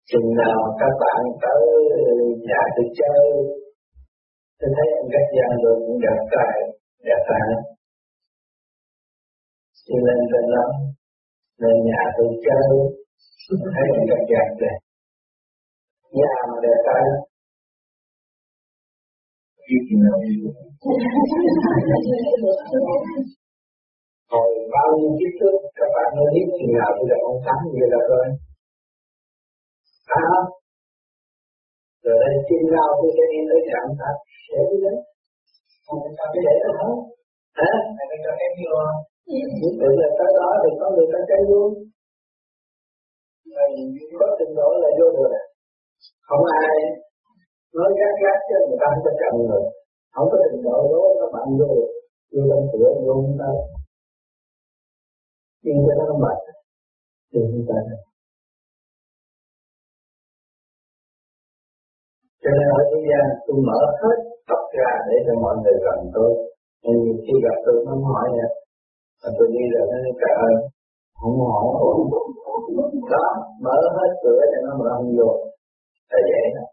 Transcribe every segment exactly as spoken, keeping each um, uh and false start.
chừng nào các bạn tới nhà tôi chơi, tôi thấy anh các gia rồi cũng đẹp trai, đẹp trai lắm. Đi lên trên đó, lên nhà tôi chơi, thấy anh các gia đẹp, nhà mà đẹp trai lắm. Hồi bao nhiêu kiếp trước các bạn mới biết chừng nào tôi gặp ông Thắng như là rồi. À không? Rồi đây chừng nào tôi sẽ đi tới nhà ông Thắng, để đi đấy. Không phải sao cái để đó hết. Hả? Này phải cho em vô. Những tự là tới đó thì có người ta chơi luôn. Có trình độ là vô được. Không ai nói gác gác chứ người ta không có chậm người. Không có trình độ đó các bạn vô được. Vô tâm cửa vô không ta. Nhưng cho nó không mệt. Thì không ta. Cho nên ở thế gian tôi mở hết tập ra để cho mọi người gần tôi. Nhưng khi gặp tôi nó hỏi nè. Và tôi đi rồi nó nói trời ơi. Không hỏi. Đó, mở hết cửa cho nó mở không vô. Là vậy đó.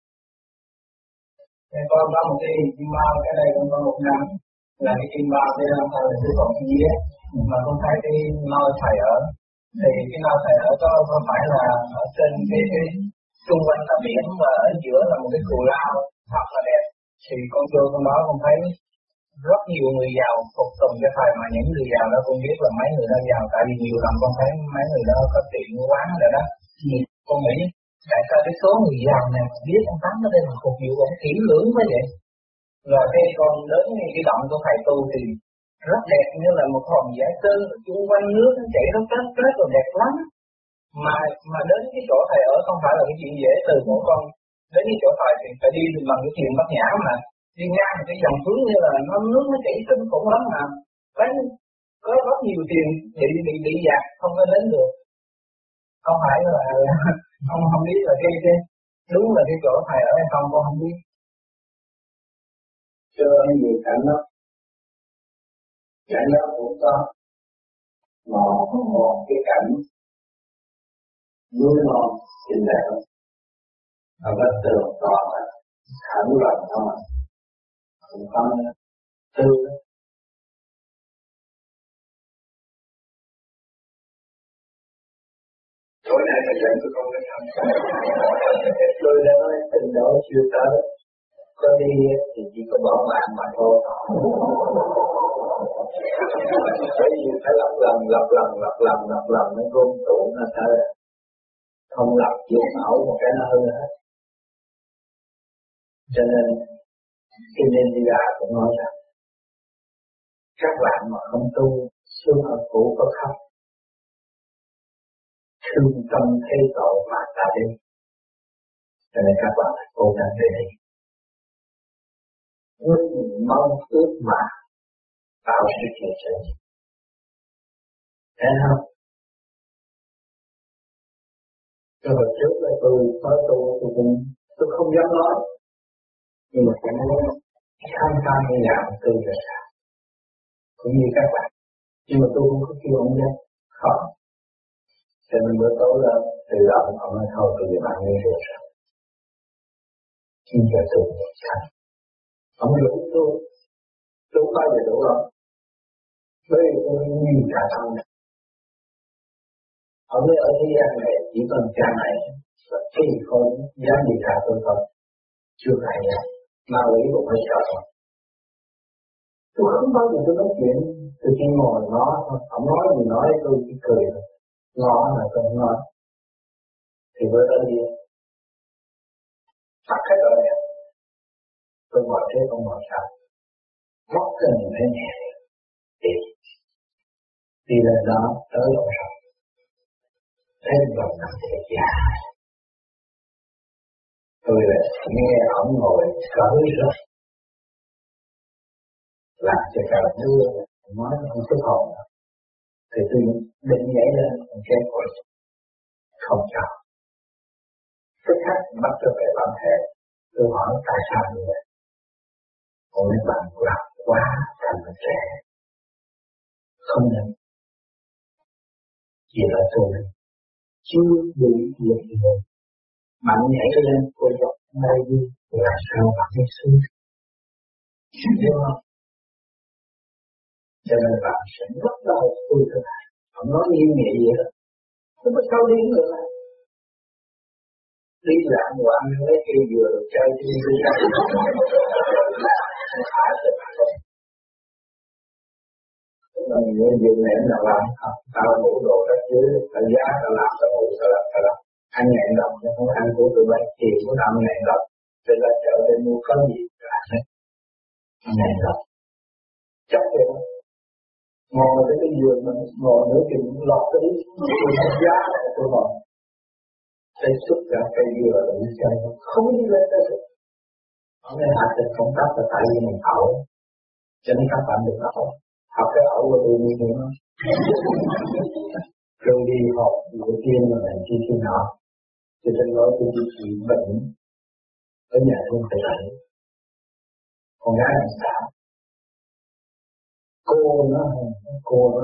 Thì con có một cái chim bao, cái đây con có một năm. Là cái chim bao kia làm sao là tôi còn cái gì á. Mà con thấy cái nơi thầy ở. Thì cái nơi thầy ở có, có phải là ở trên cái, cái xung quanh là biển và ở giữa là một cái cù lao thật là đẹp. Thì con vô con đó con thấy rất nhiều người giàu phục tùng cho thầy, mà những người giàu đó con biết là mấy người đó giàu, tại vì nhiều lần con thấy mấy người đó có tiệm quán rồi đó. Thì con nghĩ tại sao cái số người giàu này biết ông Tám ở đây mà phục vụ ông kỹ lưỡng quá vậy. Rồi cái con đến cái động của thầy tu thì rất đẹp, như là một hòn giải sơn chung quanh nước nó chảy rất rất rất là đẹp lắm. Mà mà đến cái chỗ thầy ở không phải là cái chuyện dễ, từ mỗi con đến cái chỗ thầy thì phải đi bằng cái thuyền Bát Nhã, mà đi ngang cái dòng suối như là nó nước nó chảy kinh khủng lắm, mà đấy có rất nhiều tiền bị bị bị dạt không có đến được. Không phải là không không biết là cái cái đúng là cái chỗ thầy ở hay không, con không biết. Chưa nhiều cảnh đó, cảnh đó cũng có một một cái cảnh núi non xinh đẹp lắm, ở bên tường toàn là thẳng lòng không à, cũng có tư. Tối nay thầy dẫn tụi con lên thăm. Tôi đã nói tình độ chưa tới, có đi thì chỉ có bỏ bạn mà thôi. Bởi vì phải lặp lần, lặp lần, lặp lần, lặp lần nó rung tụ nó tới. Không lặp chịu nổi một cái nơi nữa hết. Cho nên khi nên đi ra cũng nói rằng các bạn mà không tu xuống ở cũ có khóc, thương tâm thấy tội mà ta đi. Cho nên các bạn cố gắng để đi. Ước mong ước mà tạo sự kiện trở đi. Thấy không? Cho hồi trước là tôi có tu, tôi cũng tôi không dám nói. Nhưng mà cũng muốn khám phá cái nhà của tôi là sao. Cũng như các bạn. Nhưng mà tôi cũng có kêu ông nhé. Không. Cho nên bữa tối là từ lòng ông nói thôi tôi với bạn nghe được rồi. Khi giờ tôi cũng sao. Ông đủ tôi. Tôi không bao giờ đủ đâu. Bởi vì tôi nhiều cả thân này. Ông nói ở thế gian này chỉ cần cha này và khi không dám gì cả tôi thôi. Chưa phải nha. Ma quỷ cũng phải sợ. Tôi không bao giờ tôi nói chuyện. Tôi chỉ ngồi ngó thôi. Ông nói gì nói tôi chỉ cười thôi. Ngó là tôi không nói. Thì bữa đó đi. Tắt hết rồi nè. Tôi ngồi thế không ngồi sao. Móc cái mình thấy nhẹ. Đi. Đi lên đó tới lộ rồi. Thêm vòng nằm thì già. Tôi là nghe ổng ngồi cởi rất. Làm cho cả mưa. Nói không xuất hồn. Thì tôi định nhảy lên. Ông chết rồi. Không cho. Tức khắc bắt trở về bản thể. Tôi hỏi tại sao như vậy. Ôi bạn lạc quá thành trẻ. Không nên. Chỉ là tôi chưa đủ lực lượng mạnh nhảy lên cô dọc đây đi là sao bạn thấy xuống, hiểu không? Cho nên bạn sẽ rất đau tôi thực hành. Ông nói nghiêm nghị vậy đó, không có sao đi nữa lại. Đi lạng quạng lấy cây dừa rồi chơi đi đi ra. Mình muốn dùng nệm nào làm không? Tao ngủ đồ ra chứ, tao giá tao làm tao ngủ tao làm tao làm. Ăn ngàn đồng chứ không ăn của tụi bay tiền của năm ngàn đồng. Rồi ra chợ để mua có gì cả hết. Ngàn đồng. Chắc vậy đó. Ngồi tới cái giường mình ngồi nữa thì lọt tới cái giá này tôi ngồi. Thấy xuất ra cây dừa rồi đi chơi không đi lên tới được. Ở đây hạt tình không tắt là tại vì mình ẩu. Cho nên các bạn đừng ẩu. Học cái ẩu của tôi như thế đó. Rồi đi học đầu tiên là làm chi khi nào. Cho nên nói tôi đi trị bệnh ở nhà thương thầy thầy. Con gái làm sao? Cô nó, cô nó.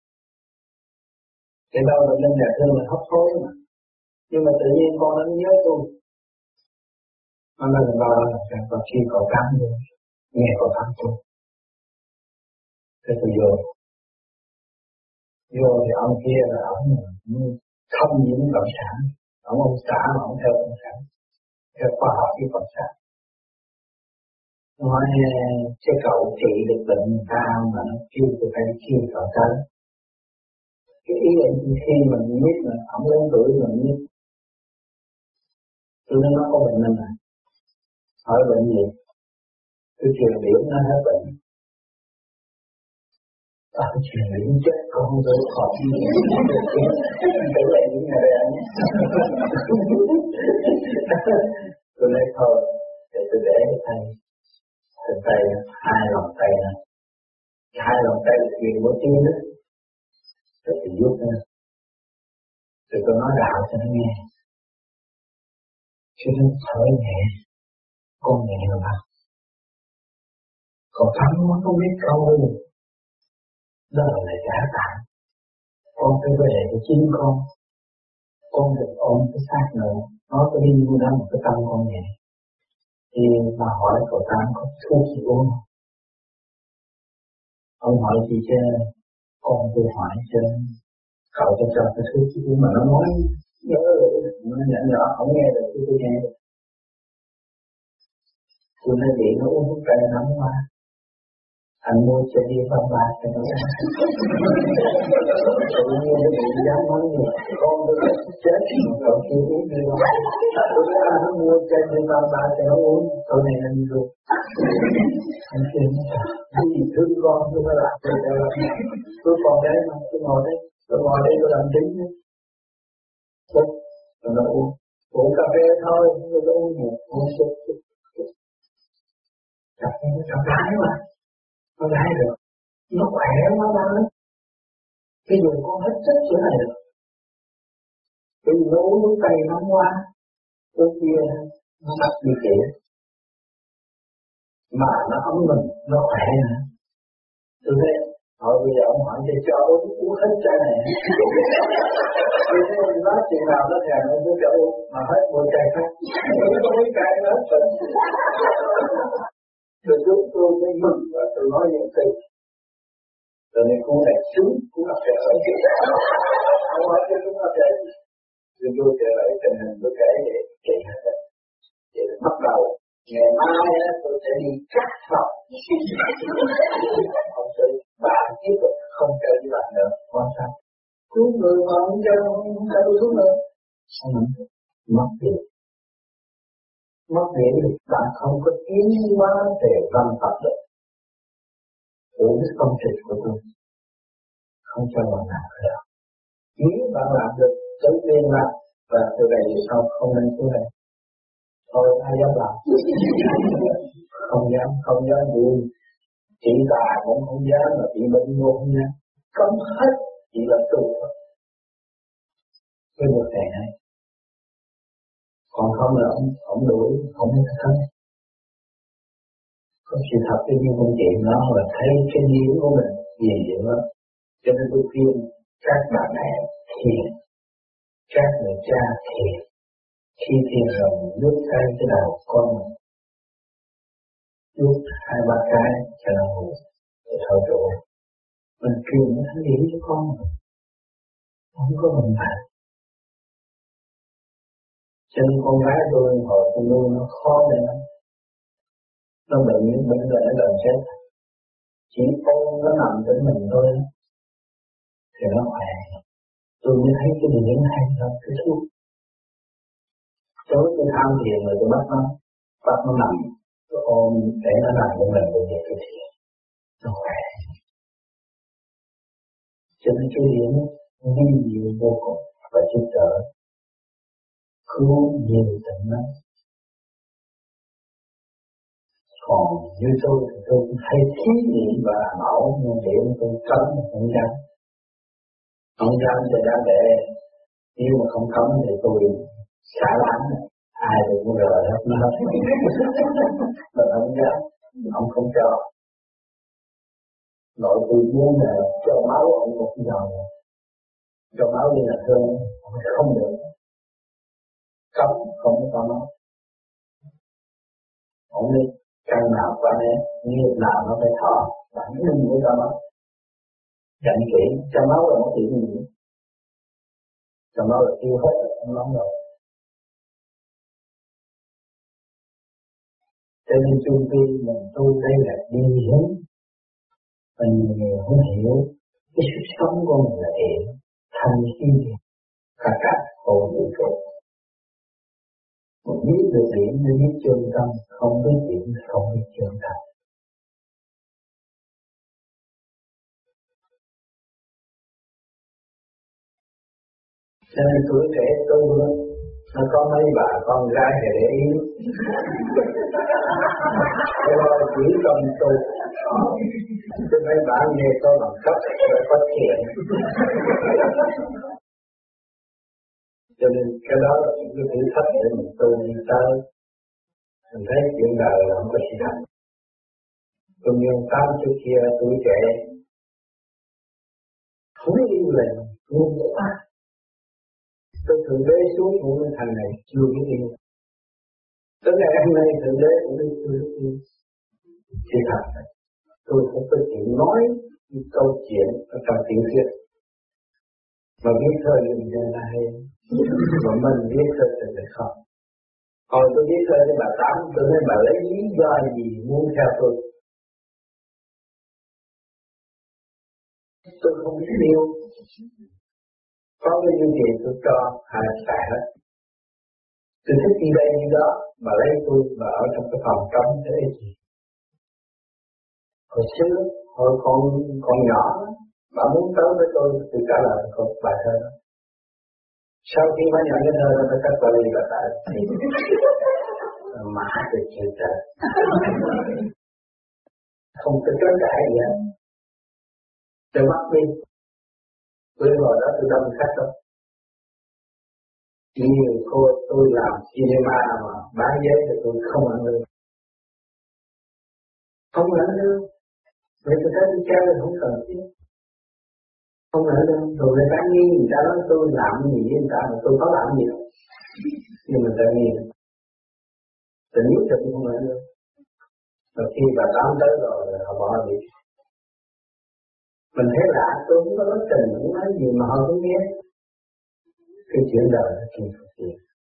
Thế đâu là lên nhà thương là hấp hối mà. Nhưng mà tự nhiên con nó nhớ tôi. Nó nói là bao là sao? Và khi cậu cám tôi, nghe cậu cám tôi. Thế tôi vô. Vô thì ông kia là ông không những cộng sản. Ông ông xã mà ông theo cộng sản. Theo khoa học với cộng sản. Nói cái cậu trị được bệnh sao mà nó kêu tôi phải kêu cậu tới. Cái ý là khi mình biết là ông lớn tuổi mình biết. Tôi nói nó có bệnh nên là hỏi bệnh gì? Tôi truyền điểm nó hết bệnh. Tao truyền điểm chết con tôi khỏi. Tôi lại những ngày đây anh. Tôi nói thôi, để tôi để cái tay. Cái tay, hai lòng tay này. Hai lòng tay là truyền của tim đó. Rồi thì giúp nó. Rồi tôi nói đạo cho nó nghe. Chứ nó thở nhẹ. Con nhẹ mà. Còn thắng nó không biết câu đâu. Đó là lời trả tặng. Con phải về cái chính con. Con đừng ôm cái xác nữa. Nó có đi vô đó một cái tâm con nhẹ. Thì mà hỏi cậu Tám có thuốc gì uống không? Ông hỏi gì chứ? Con tôi hỏi chứ. Cậu cho cho cái thuốc gì uống mà nó nói. Nhớ rồi. Nó nhỏ nhỏ không nghe được chứ tôi nghe được. Tôi nói vậy nó uống thuốc cây nóng quá. Anh mua cho đi văn ba cho nó. Tự nhiên nó bị dám nói như vậy. Con tôi chết mà cậu chưa uống đi đâu. Tôi nói anh mua cho đi văn ba cho nó uống. Cậu này anh luôn. Anh kêu nó cái gì thương con tôi mới làm. Tôi còn đây mà tôi ngồi đây. Tôi ngồi đây tôi làm chính. Rồi nó uống. Uống cà phê thôi. Tôi nó uống một. Uống chút chút chút. Cà phê nó cà phái mà. Nó gái được, nó khỏe nó ra lắm. Cái dùng con hết chất chỗ này được. Cái dùng nó uống nước cây nóng qua, cái kia nó bắt đi kể. Mà nó ấm mình, nó khỏe hả? Tôi thấy, hỏi bây giờ ông hỏi cho cho uống uống hết chai này. Tôi thấy ông nói chuyện nào nó thèm ông cứ cho uống, mà hết một chai khác. Tôi không biết chai nó hết rồi. Rồi chúng tôi mới mừng và tôi nói những từ. Rồi nên cô này xuống, cô nó sẽ ở kia. Không hỏi cho chúng nó kể. Rồi tôi kể lại tình hình tôi kể vậy, kể hết rồi. Vậy là bắt đầu, ngày mai tôi sẽ đi cắt phòng. Không sự, bạn tiếp tục không kể với bạn nữa, quan sát. Cứu người mà không cho, không cho tôi xuống nữa. Sao mình mất tiền. Mất điện thì bạn không có tiến hóa về văn pháp được. Uống công trình của tôi không cho bạn làm được. Nếu bạn làm được, tự nhiên làm và từ đây thì sau không nên xuống đây. Thôi ai dám làm. Không dám, không dám gì. Chị bà cũng không dám mà chị bệnh vô không dám. Không hết, chỉ là tu thôi. Với một ngày này. Còn không là ông, ông đuổi, ông mới thân. Có sự thật cái như công chuyện đó là thấy cái điếu của mình gì vậy đó. Cho nên tôi khuyên các bà mẹ thiền, các người cha thiền, Khi thiền rồi nuốt tay cái đầu con mình, nuốt hai ba cái cho nó ngủ, để thở trụ. Mình truyền nó thanh điển cho con mình, không có mình phải. Cho nên con gái tôi hồi tôi nuôi nó khó để nó, nó bệnh những bệnh rồi nó gần chết. Chỉ ôm nó nằm trên mình thôi thì nó khỏe. Tôi mới thấy cái điển hay hơn cái thuốc. Tối tôi tham thiền rồi tôi bắt nó, bắt nó nằm, tôi ôm để nó nằm trên mình tôi về tôi thiền, nó khỏe. Cho nên cái điển vi diệu vô cùng và giúp đỡ, cứu nhiều tình lắm. Còn như tôi thì tôi cũng hay thí nghiệm và mẫu, nhưng điểm tôi cấm không dám. Không dám thì dám để, nếu mà không cấm thì tôi xả láng, ai được cũng rời hết nó hết. Mà không dám, ông không cho. Nội tôi muốn là cho máu ông một cái dòng, cho máu đi là thương, không được. Cấm không có máu. Ông đi, căn nào qua đây, nghiệp nào nó phải thọ, bản thân của cho máu. Dặn kỹ, cho máu là một chuyện gì? Cho máu là tiêu hết, không nóng rồi. Cho nên chung quy mình tu đây là đi hướng. Mình nhiều không hiểu cái sức sống của mình là thiện, thanh khí cả cả hồn vũ trụ. Mình biết được điểm mới biết chân tâm, không biết điểm không biết chân tâm. Cho nên tuổi trẻ tu nó có mấy bà con gái thì để ý. Rồi chỉ cần tu, chứ mấy bạn nghe có bằng cấp rồi có tiền. Cho nên cái đó là những cái thử thách để mình tu đi tới. Mình thấy chuyện đời là không có gì hết. Tôi như tám trước kia tuổi trẻ, không yêu là ngu quá. Tôi thượng đế xuống của cái thành này chưa biết yêu. Tới ngày hôm nay thượng đế cũng biết chưa biết yêu. Thì thật, tôi không có chịu nói những câu chuyện ở trong tiểu thuyết. Mà biết thơ dùm cho là hay. Mà mình biết thơ thì là không. Còn tôi biết thơ cho bà Tám, tôi nói bà lấy lý do gì muốn theo tôi. Tôi không biết yêu. Có cái như chuyện tôi cho hai xài hết. Tôi thích đi đây như đó, bà lấy tôi, bà ở trong cái phòng trống thế gì. Hồi xưa, hồi còn, còn nhỏ, bà muốn tới với tôi, tôi trả lời một bài thơ đó. Sau khi bà nhận cái thơ đó, tôi cắt bà đi bà tại. Mã tôi chịu trời. Không có trốn cãi gì hết. Tôi mất đi. Tôi hồi đó tôi đông khách đó. Nhiều cô tôi làm cinema mà bán giấy thì tôi không ăn lương. Không ăn lương. Vậy tôi thấy tôi treo thì không cần chứ. Không ăn lương. Rồi người ta nghi người ta nói tôi làm gì với người ta mà tôi có làm gì đâu. Nhưng mà ta nghi. Tôi nhất là tôi không ăn lương. Và khi bà Tám tới rồi họ bỏ đi. Mình thấy lạ, tôi không có nói tình, không nói gì mà họ cũng nghe. Cái chuyện đời nó kỳ cực kỳ.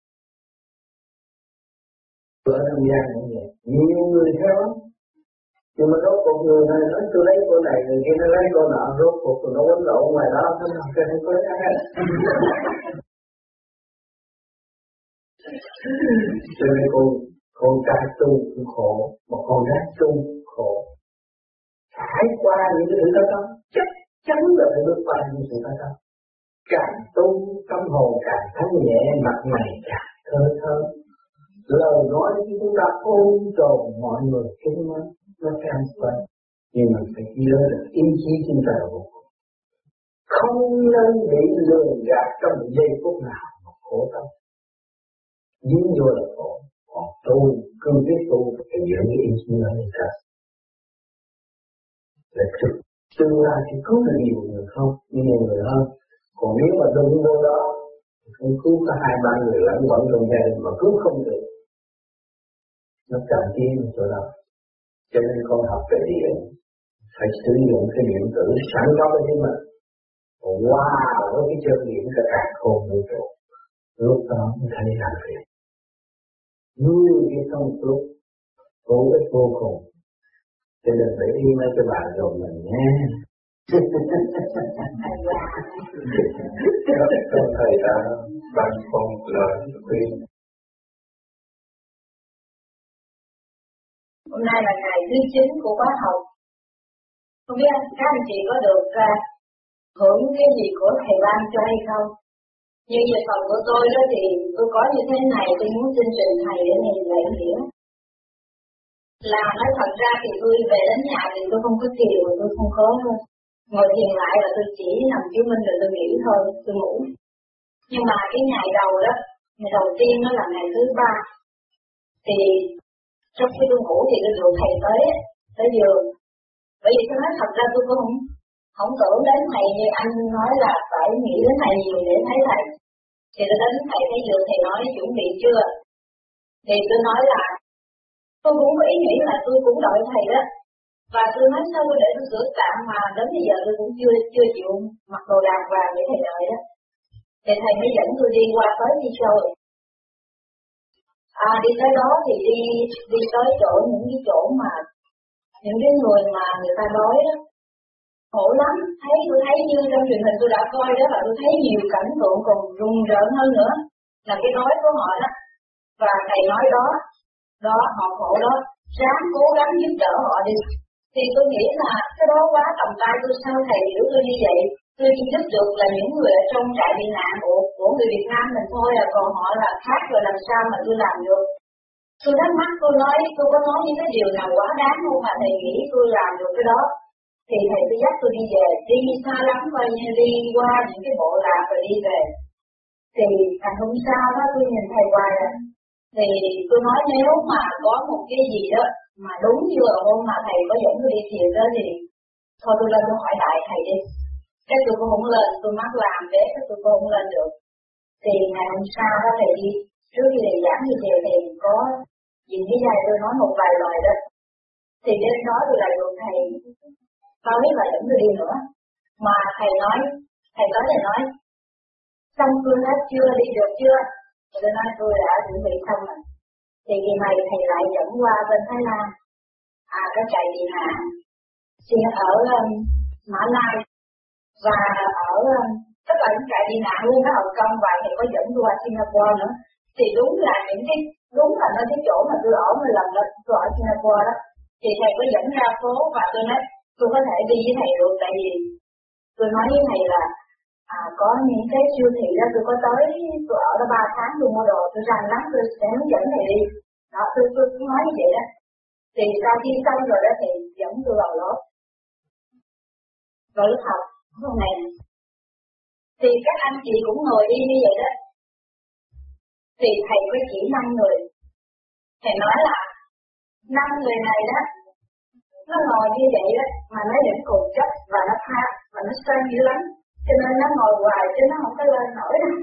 Ở trong gian cũng vậy, nhiều người theo lắm. Nhưng mà rốt cuộc người này nói tôi lấy cô này, người kia nó lấy cô nọ, rốt cuộc nó quấn lộn ngoài đó, nó không có không có ai. Cho nên con, con trai tu cũng khổ, mà con gái tu cũng khổ. Phải qua những cái thử thách đó, chắc chắn là phải bước qua những thử thách đó. Càng tu, tâm hồn càng thanh nhẹ, mặt mày càng thơ thơ. Lời nói khi chúng ta ôn tồn mọi người kính mến, nó sẽ ăn quay. Nhưng mà phải nhớ được ý chí chúng ta là vô cùng. Không nên bị lừa gạt trong một giây phút nào mà khổ tâm. Dính vô là khổ. Còn tu, cứ biết tu, phải giữ cái ý chí đó lên cả. Là thực. Tương lai thì có là nhiều người không, nhiều người hơn. Còn nếu mà đừng vô đó, Không cứu có hai ba người lẫn quẩn trong gia đình mà cứu không được. Nó cần chi một chỗ đó. Cho nên con học cái điện phải sử dụng cái điện tử sẵn có với chính mình. Wow, với cái chân điện cả cả khôn vũ trụ. Lúc đó mới thấy làm việc. Nuôi cái công lúc cố ích vô cùng. Cho nên phải yêu mấy cái bạn rồi mình nhé. Con thầy đã ban con lời khuyên. Hôm nay là ngày thứ chín của khóa học. Không biết các anh chị có được uh, hưởng cái gì của thầy ban cho hay không? Nhưng về phần của tôi đó thì tôi có như thế này, tôi muốn xin trình thầy để này lại nghĩa. Là nói thật ra thì tôi về đến nhà thì tôi không có thiền, tôi không có ngồi thiền lại, là tôi chỉ nằm chứng minh rồi tôi nghỉ thôi, tôi ngủ. Nhưng mà cái ngày đầu đó, ngày đầu tiên đó là ngày thứ ba, thì trong khi tôi ngủ thì tôi được thầy tới, tới giường. Bởi vì tôi nói thật ra tôi cũng không, không tưởng đến thầy như anh nói là phải nghĩ đến thầy nhiều để thấy thầy. Thì tôi đến thầy thấy giường, thầy nói chuẩn bị chưa? Thì tôi nói là tôi cũng có ý nghĩ là tôi cũng đợi thầy đó. Và tôi nói sao tôi để tôi sửa tạm mà đến bây giờ tôi cũng chưa chưa chịu mặc đồ đàng hoàng để thầy đợi đó. Thì thầy mới dẫn tôi đi qua tới đi show. À đi tới đó thì đi đi tới chỗ những cái chỗ mà những cái người mà người ta nói đó khổ lắm, thấy tôi thấy như trong truyền hình tôi đã coi đó, và tôi thấy nhiều cảnh tượng còn rùng rợn hơn nữa là cái nói của họ đó. Và thầy nói đó, đó họ khổ đó, ráng cố gắng giúp đỡ họ đi. Thì tôi nghĩ là cái đó quá tầm tay tôi, sao thầy hiểu tôi như vậy? Tôi chỉ giúp được là những người ở trong trại bị nạn của, của người Việt Nam mình thôi, à còn họ là khác rồi làm sao mà tôi làm được? Tôi thắc mắc, tôi nói, tôi có nói những cái điều nào quá đáng không mà thầy nghĩ tôi làm được cái đó? Thì thầy cứ dắt tôi đi về, đi xa lắm coi như đi qua những cái bộ lạc rồi đi về. Thì thành hôm sau đó tôi nhìn thầy hoài à. Thì tôi nói nếu mà có một cái gì đó mà đúng như là hôm mà thầy có dẫn tôi đi thiền đó thì thôi tôi lên tôi hỏi đại thầy đi. Cái tôi cũng không lên, tôi mắc làm để cái tôi cũng không lên được. Thì ngày hôm sau đó thầy đi, trước khi thầy giảng thì thầy, thầy có nhìn cái dây tôi nói một vài lời đó. Thì đến đó tôi lại được thầy tao biết là dẫn tôi đi nữa. Mà thầy nói, thầy tới thầy nói, xong tôi hết chưa, đi được chưa? Thì tôi nói tôi đã chuẩn bị xong rồi. Thì kỳ này thầy lại dẫn qua bên Thái Lan, à cái trại tị nạn, ở um, Mã Lai và ở um, tất cả những trại tị nạn luôn đó, Hồng Kông, và thầy có dẫn tôi qua Singapore nữa. Thì đúng là những cái đúng là nó cái chỗ mà tôi ở một lần đó, tôi ở Singapore đó, thì thầy có dẫn ra phố và tôi nói tôi có thể đi với thầy được, tại vì tôi nói với thầy là à có những cái siêu thị đó tôi có tới, tôi ở đó ba tháng tôi mua đồ, tôi rành lắm, tôi sẽ hướng dẫn thầy đi. Đó, tôi tôi cũng nói như vậy đó. Thì sau khi xong rồi đó thì dẫn tôi vào lớp, vào lớp học hôm nay. Thì các anh chị cũng ngồi đi như vậy đó. Thì thầy có chỉ năm người. Thầy nói là năm người này đó, nó ngồi như vậy đó, mà nó vẫn còn chất và nó tha và nó sơn dữ lắm. Cho nên nó ngồi hoài chứ nó không có lên nổi đâu.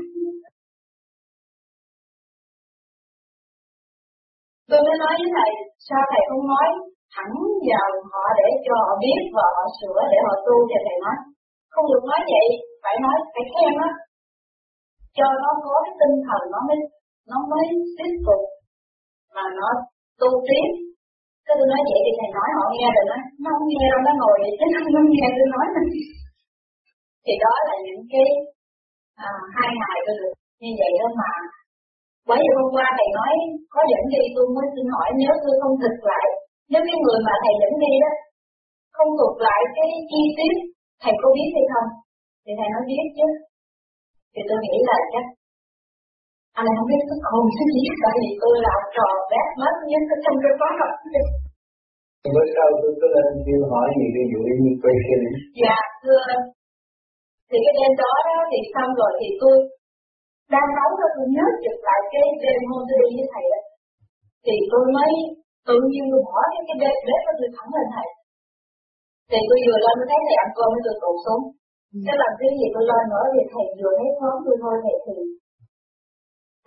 Tôi mới nói với thầy, sao thầy không nói thẳng vào họ để cho họ biết và họ sửa để họ tu? Thì thầy nói, không được nói vậy, phải nói, phải khen nó, cho nó có cái tinh thần nó mới, nó mới tiếp tục mà nó tu tiếp. Cái tôi nói vậy thì thầy nói họ nghe rồi, nói nó không nghe đâu, nó ngồi vậy chứ nó không nghe tôi nói nữa. Thì đó là những cái à, hai ngày tôi được như vậy đó mà. Bởi vì hôm qua thầy nói có dẫn đi, tôi mới xin hỏi nếu tôi không thực lại, nếu cái người mà thầy dẫn đi đó không thuộc lại cái chi tiết, thầy có biết hay không? Thì thầy nói biết chứ. Thì tôi nghĩ là chắc anh không biết sức hồn cái gì, tại vì tôi là trò bét mất nhất trong cái khóa học. Bữa sau tôi có lên kêu hỏi gì ví dụ như question. Dạ thưa, thì cái đêm đó đó thì xong rồi thì tôi đang nấu đó, tôi nhớ chụp lại cái đêm hôm tôi đi với thầy đó. Thì tôi mới tự nhiên tôi bỏ cái cái bếp bếp đó, tôi thẳng lên thầy. Thì tôi vừa lên tôi thấy thầy ăn cơm với tôi tụt xuống. Cái lần thứ gì tôi lên nữa thì thầy vừa thấy ngón tôi thôi, thầy thì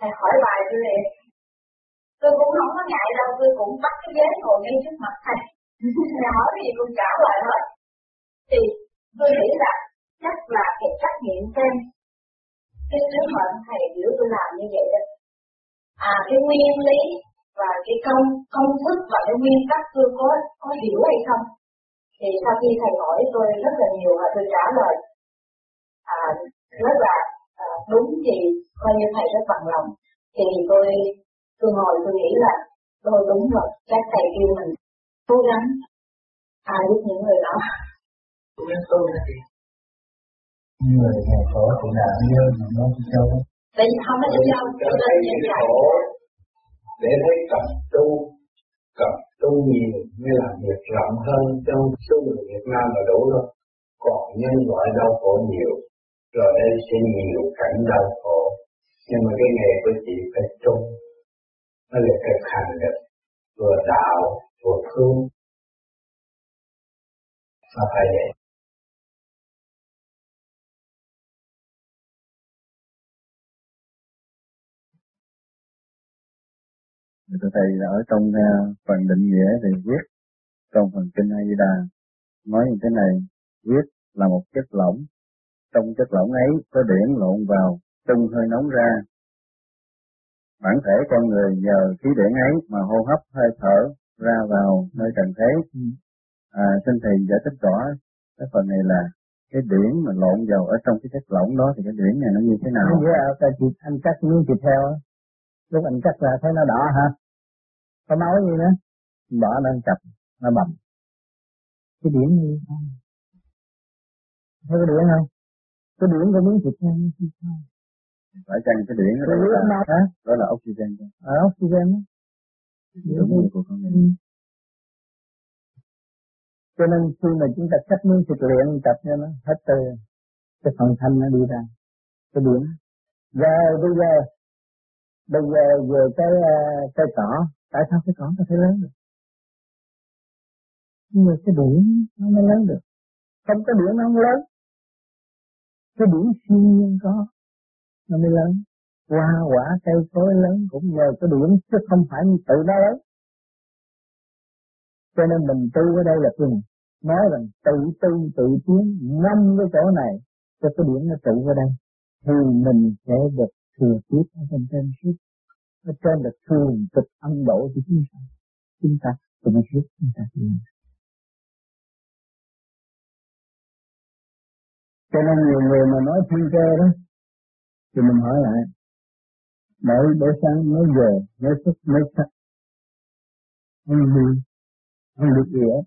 thầy hỏi bài tôi này, tôi cũng không có ngại đâu, tôi cũng bắt cái ghế ngồi ngay trước mặt thầy. Thầy hỏi gì cũng trả lời hết. Thì tôi nghĩ là chắc là cái trách nhiệm xem cái sứ mệnh thầy biểu tôi làm như vậy đó. À cái nguyên lý và cái công công thức và cái nguyên tắc tôi có có hiểu hay không? Thì sau khi thầy hỏi tôi rất là nhiều và tôi trả lời à, rất là à, đúng thì coi như thầy rất bằng lòng. Thì tôi tôi ngồi tôi nghĩ là tôi đúng rồi, các thầy kêu mình cố gắng ai giúp những người đó. Cố gắng tu ra đi. Người nghèo khổ cũng là nhớ mà nó không đâu. Tại vì không có lý do cho thấy những khổ để thấy cặp tu, cặp tu nhiều mới làm việc rộng hơn trong số người Việt Nam là đủ rồi. Còn nhân loại đau khổ nhiều, rồi đây sẽ nhiều cảnh đau khổ. Nhưng mà cái nghề của chị phải tu, nó là thực hành được, vừa đạo, vừa thương. Mà phải vậy. Thưa thầy là ở trong uh, phần định nghĩa thì viết trong phần kinh A Di Đà nói như thế này, viết là một chất lỏng, trong chất lỏng ấy có điển lộn vào, tung hơi nóng ra. Bản thể con người nhờ khí điển ấy mà hô hấp hơi thở ra vào nơi trần thế. À, xin thầy giải thích rõ cái phần này là cái điển mà lộn vào ở trong cái chất lỏng đó thì cái điển này nó như thế nào? Như vậy là chị anh cắt miếng thịt heo, lúc anh cắt ra thấy nó đỏ hả? Có máu gì nữa? Bỏ nó chập, nó bầm. Cái điển gì không? Thấy cái điển không? Cái điển của miếng thịt heo như sao? Phải chăng cái điển đó, đó, là, đó, đó là oxygen đó. À, oxygen đó. Đúng rồi của con người. Ừ. Cho nên khi mà chúng ta cắt miếng thịt luyện tập cho nó hết từ cái phần thanh nó đi ra. Cái điển. Rồi bây giờ bây giờ về cái cây cỏ, tại sao cái cỏ nó phải lớn được? Nhưng mà cái điển nó mới lớn được. Không có điển nó không lớn. Cái điển siêu nhiên có nó mới lớn. Hoa quả cây cối lớn cũng nhờ cái điển chứ không phải tự nó lớn. Cho nên mình tu ở đây là cái này. Nói rằng tự tu tự tiến năm cái chỗ này cho cái điển nó trụ ở đây thì mình sẽ được thừa tiếp ở bên trên suốt. Ở trên là thường trực âm độ của chúng ta. Chúng ta tụi nó suốt chúng ta thì cho nên nhiều người mà nói thiên kê đó thì mình hỏi lại đợi để sáng mới về mới thức mới sắc không đi không được gì hết.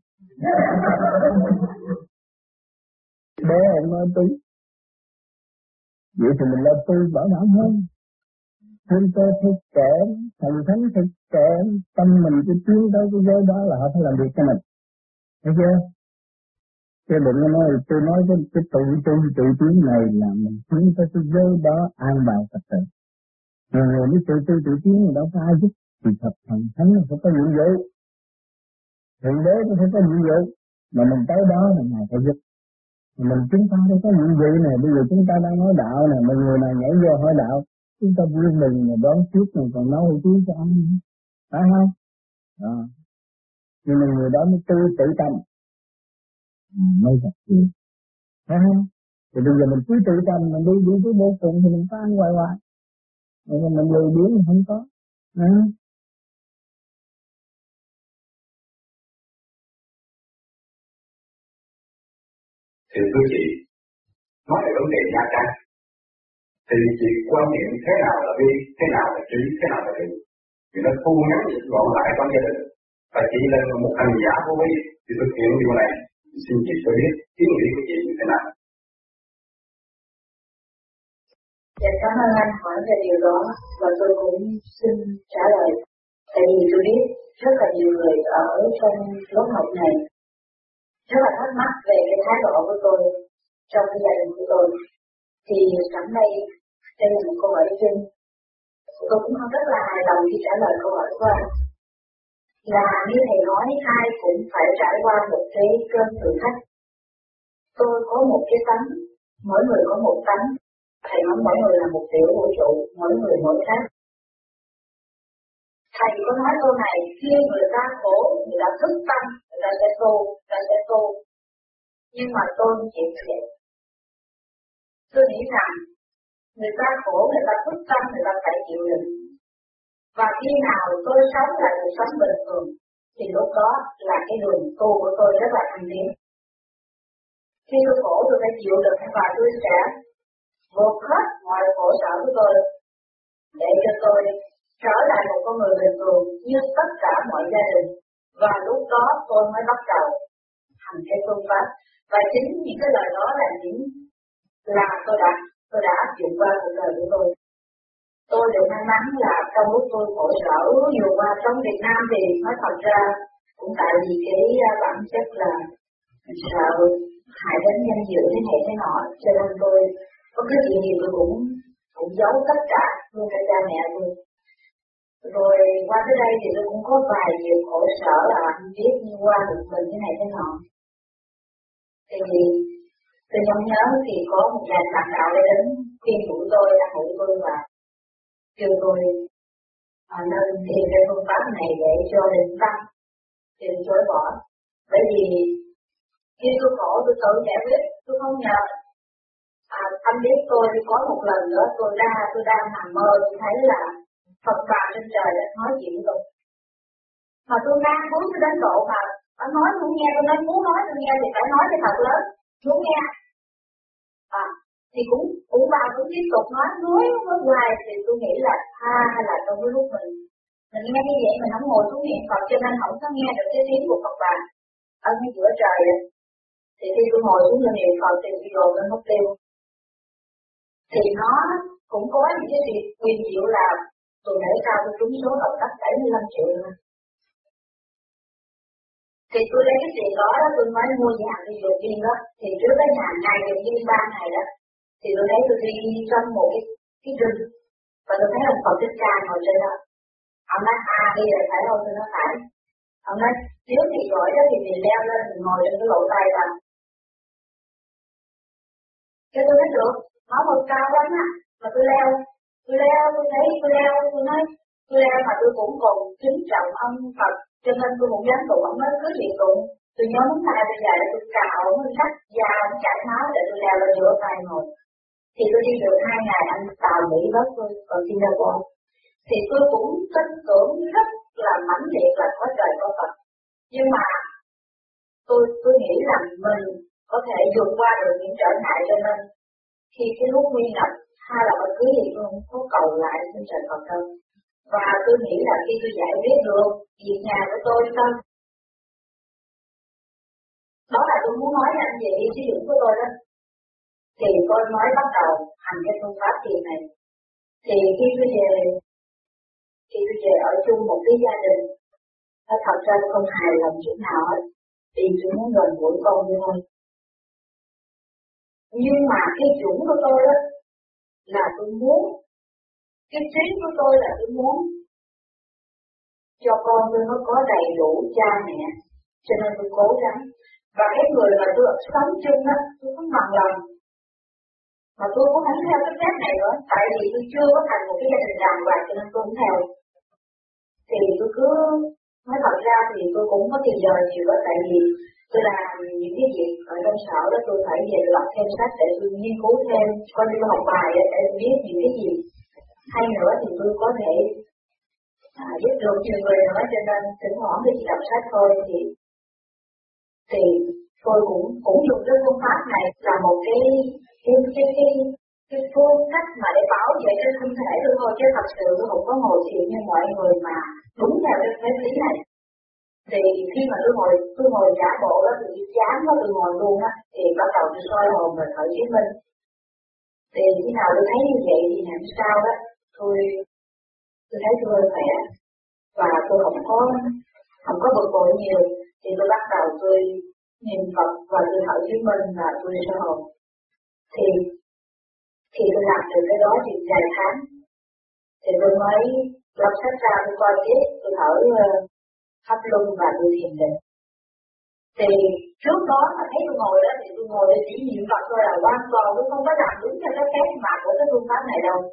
Để em nói tí vậy thì mình lên tu bảo đảm hơn. Thiên cơ thì kệ, thần thánh thì kệ, tâm mình cứ tiến tới cái giới đó là họ phải làm việc cho mình. Thấy chưa? Chứ đừng có nói, tôi nói cái, cái tự tu tự tiến này là mình tiến tới cái giới đó an bài thật sự. Người người mới tự tu tự tiến thì đâu có ai giúp. Thì thật thần thánh nó phải có nhiệm vụ. Thượng đế nó phải có nhiệm vụ. Mà mình tới đó là Ngài phải giúp. Mình chúng ta đâu có nhiệm vụ này, bây giờ chúng ta đang nói đạo này, mà người nào nhảy vô hỏi đạo. Chúng ta vui mừng mà đón trước mình còn nói tiếng cho ông. Phải không? Đó. Nhưng mà người đó mới tư tự tâm. À, mới gặp chuyện. Phải không? Thì bây giờ mình cứ tự tâm, mình đi đi tới vô cùng thì mình có ăn hoài hoài. Nhưng mà mình lười biếng thì không có. À. Thưa quý vị, nói về vấn đề gia căn, thì chị quan niệm thế nào là bi, thế nào là trí, thế nào là định. Vì nó thu ngắn gọn lại trong gia đình. Và chị là một hành giả vô vi, thì thực hiện điều này, xin chị cho biết kiến nghị của chị như thế nào. Dạ, cảm ơn anh hỏi về điều đó, và tôi cũng xin trả lời. Tại vì tôi biết rất là nhiều người ở trong lớp học này rất là thắc mắc về cái thái độ của tôi trong cái gia đình của tôi. Thì sẵn đây, đây là một câu hỏi chung. Tôi cũng không rất là hài lòng khi trả lời câu hỏi của anh. Là như thầy nói, ai cũng phải trải qua một cái cơn thử thách. Tôi có một cái tánh, mỗi người có một tánh. Thầy nói mỗi người là một tiểu vũ trụ, mỗi người mỗi khác. Thầy có nói câu này, khi người ta khổ, người ta thức tâm, người ta sẽ tu, người ta sẽ tu. Nhưng mà tôi không chịu vậy. Tôi nghĩ rằng người ta khổ, người ta thức tâm, người ta phải chịu đựng. Và khi nào tôi sống lại cuộc sống bình thường, thì lúc đó là cái đường tu của tôi rất là thành tiến. Khi tôi khổ tôi phải chịu đựng và tôi sẽ vượt hết mọi khổ sở của tôi để cho tôi trở lại một con người bình thường như tất cả mọi gia đình. Và lúc đó tôi mới bắt đầu hành cái phương pháp. Và chính những cái lời đó là những là tôi đã tôi đã áp dụng qua cuộc đời của tôi. Tôi được may mắn là trong lúc tôi khổ sở nhiều qua trong Việt Nam thì nói thật ra cũng tại vì cái bản chất là sợ hại đến danh dự thế này thế nọ, cho nên tôi có cái chuyện gì tôi cũng cũng giấu tất cả luôn cả cha mẹ tôi. Rồi qua tới đây thì tôi cũng có vài việc khổ sở là không biết như qua được mình thế này thế nọ. Thì tôi nhớ nhớ thì có một nhà lãnh đạo đến khuyên nhủ tôi, đã hữu tôi và kêu tôi à, nên tìm cái phương pháp này để cho định tâm, thì tôi chối bỏ. Bởi vì khi tôi khổ tôi tự giải quyết, tôi không nhờ. À, anh biết tôi có một lần nữa tôi ra tôi đang nằm mơ, tôi thấy là Phật bà trên trời đã nói chuyện với tôi. Mà tôi đang muốn tôi đến độ mà anh nói tôi nghe, tôi nói muốn nói tôi nghe thì phải nói cho thật lớn, muốn nghe. À, thì cũng cũng bà cũng tiếp tục nói nói nói hoài thì tôi nghĩ là ha hay là trong cái lúc mình mình nghe như vậy mình không ngồi xuống niệm Phật cho nên không có nghe được cái tiếng của Phật bà ở ngay giữa trời này. Thì khi tôi ngồi xuống niệm Phật thì tôi dồn lên mục tiêu. Thì nó cũng có những cái việc quyền diệu là tôi để sao tôi trúng số độc đắc bảy mươi lăm triệu nữa. Thì tôi lấy cái tiền đó, đó tôi mới mua nhà đi dược viên đó. Thì trước cái nhà ngày dược viên ba ngày đó. Thì tôi thấy tôi đi trong một cái, cái rừng. Và tôi thấy ông Phật Thích Ca ngồi trên đó. Ông nói à đi rồi phải không? Tôi nói phải. Ông nói nếu thì giỏi đó thì mình leo lên mình ngồi trên cái lộ tay vào. Cái tôi nói được, nó một cao lắm á. Mà tôi leo, tôi leo, tôi thấy tôi leo, tôi nói tôi leo mà tôi cũng còn kính trọng ông Phật. Cho nên tôi cũng dám tụng ông nói cứ gì tụng. Tôi nhớ móng tay tôi dài để tôi cào ông cắt da ông chảy máu để tôi leo lên giữa tay ngồi. Thì tôi đi được hai ngày anh tàu Mỹ bớt tôi còn Singapore. Thì tôi cũng tin tưởng rất là mãnh liệt là có trời có Phật. Nhưng mà tôi tôi nghĩ rằng mình có thể vượt qua được những trở ngại, cho nên khi cái lúc nguy ngập hay là bất cứ gì tôi không có cầu lại xin trời Phật đâu. Và tôi nghĩ là khi tôi giải quyết được việc nhà của tôi xong, đó là tôi muốn nói với anh về ý sử dụng của tôi đó. Thì tôi nói bắt đầu hành cái phương pháp thiền này. Thì khi tôi về, khi tôi về ở chung một cái gia đình, nó thật ra tôi không hài lòng chỗ nào hết, vì tôi muốn gần gũi con như thôi. Nhưng mà cái dũng của tôi đó là tôi muốn, cái trí của tôi là tôi muốn cho con tôi nó có đầy đủ cha mẹ, cho nên tôi cố gắng. Và cái người mà tôi ở sống chung đó, tôi không bằng lòng. Mà tôi cũng không theo cái phép này nữa, tại vì tôi chưa có thành một cái gia đình đàng hoàng cho nên tôi không theo. Thì tôi cứ nói thật ra thì tôi cũng có tiền giờ nhiều đó, tại vì tôi làm những cái việc ở trong sở đó tôi phải về đọc thêm sách để tôi nghiên cứu thêm, coi như học bài để tôi biết những cái gì. Hay nữa thì tôi có thể à, giúp được nhiều người nữa, cho nên thỉnh thoảng thì chỉ đọc sách thôi thì thì tôi cũng cũng dùng cái phương pháp này là một cái cái cái cái, cái phương cách mà để bảo vệ cái thân thể tôi thôi, chứ thật sự tôi không có ngồi thiền như mọi người mà đúng theo cái phép lý này. Thì khi mà tôi ngồi tôi ngồi giả bộ đó, tôi chán đó, tôi ngồi luôn á, thì bắt đầu tôi soi hồn rồi thở chứng minh. Thì khi nào tôi thấy như vậy thì làm sao đó tôi tôi thấy tôi hơi khỏe và tôi không có không có bực bội nhiều, thì tôi bắt đầu tôi niệm Phật và tôi thở chứng minh và tôi soi hồn. Thì khi tôi làm được cái đó thì vài tháng thì tôi mới lọc sách ra, tôi coi tiếp, tôi thở hấp luân và tôi thiền định. Thì trước đó mà thấy tôi ngồi đó thì tôi ngồi để chỉ niệm Phật thôi là hoàn toàn tôi không có làm đúng theo cái phép mà của cái phương pháp này đâu.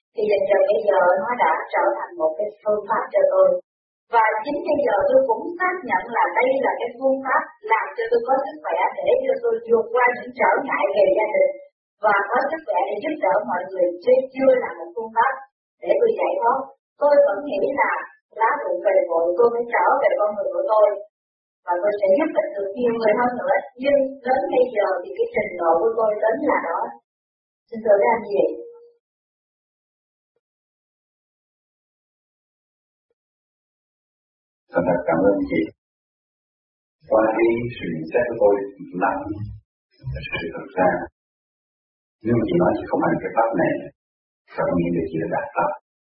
Thì dần dần bây giờ nó đã trở thành một cái phương pháp cho tôi. Và chính bây giờ tôi cũng xác nhận là đây là cái phương pháp làm cho tôi có sức khỏe để cho tôi vượt qua những trở ngại về gia đình và có sức khỏe để giúp đỡ mọi người, chứ chưa là một phương pháp để tôi giải thoát. Tôi vẫn nghĩ là lá rụng về vội tôi phải trở về con người của tôi và tôi sẽ giúp ích được nhiều người hơn nữa. Nhưng đến bây giờ thì cái trình độ của tôi đến là đó. Xin thưa các anh chị. Thật thật cảm ơn chị. Qua cái sự nhận xét của tôi nặng là sự thật ra nếu mà chị nói chị không hành cái pháp này sao không nghĩ được chị đã đạt pháp.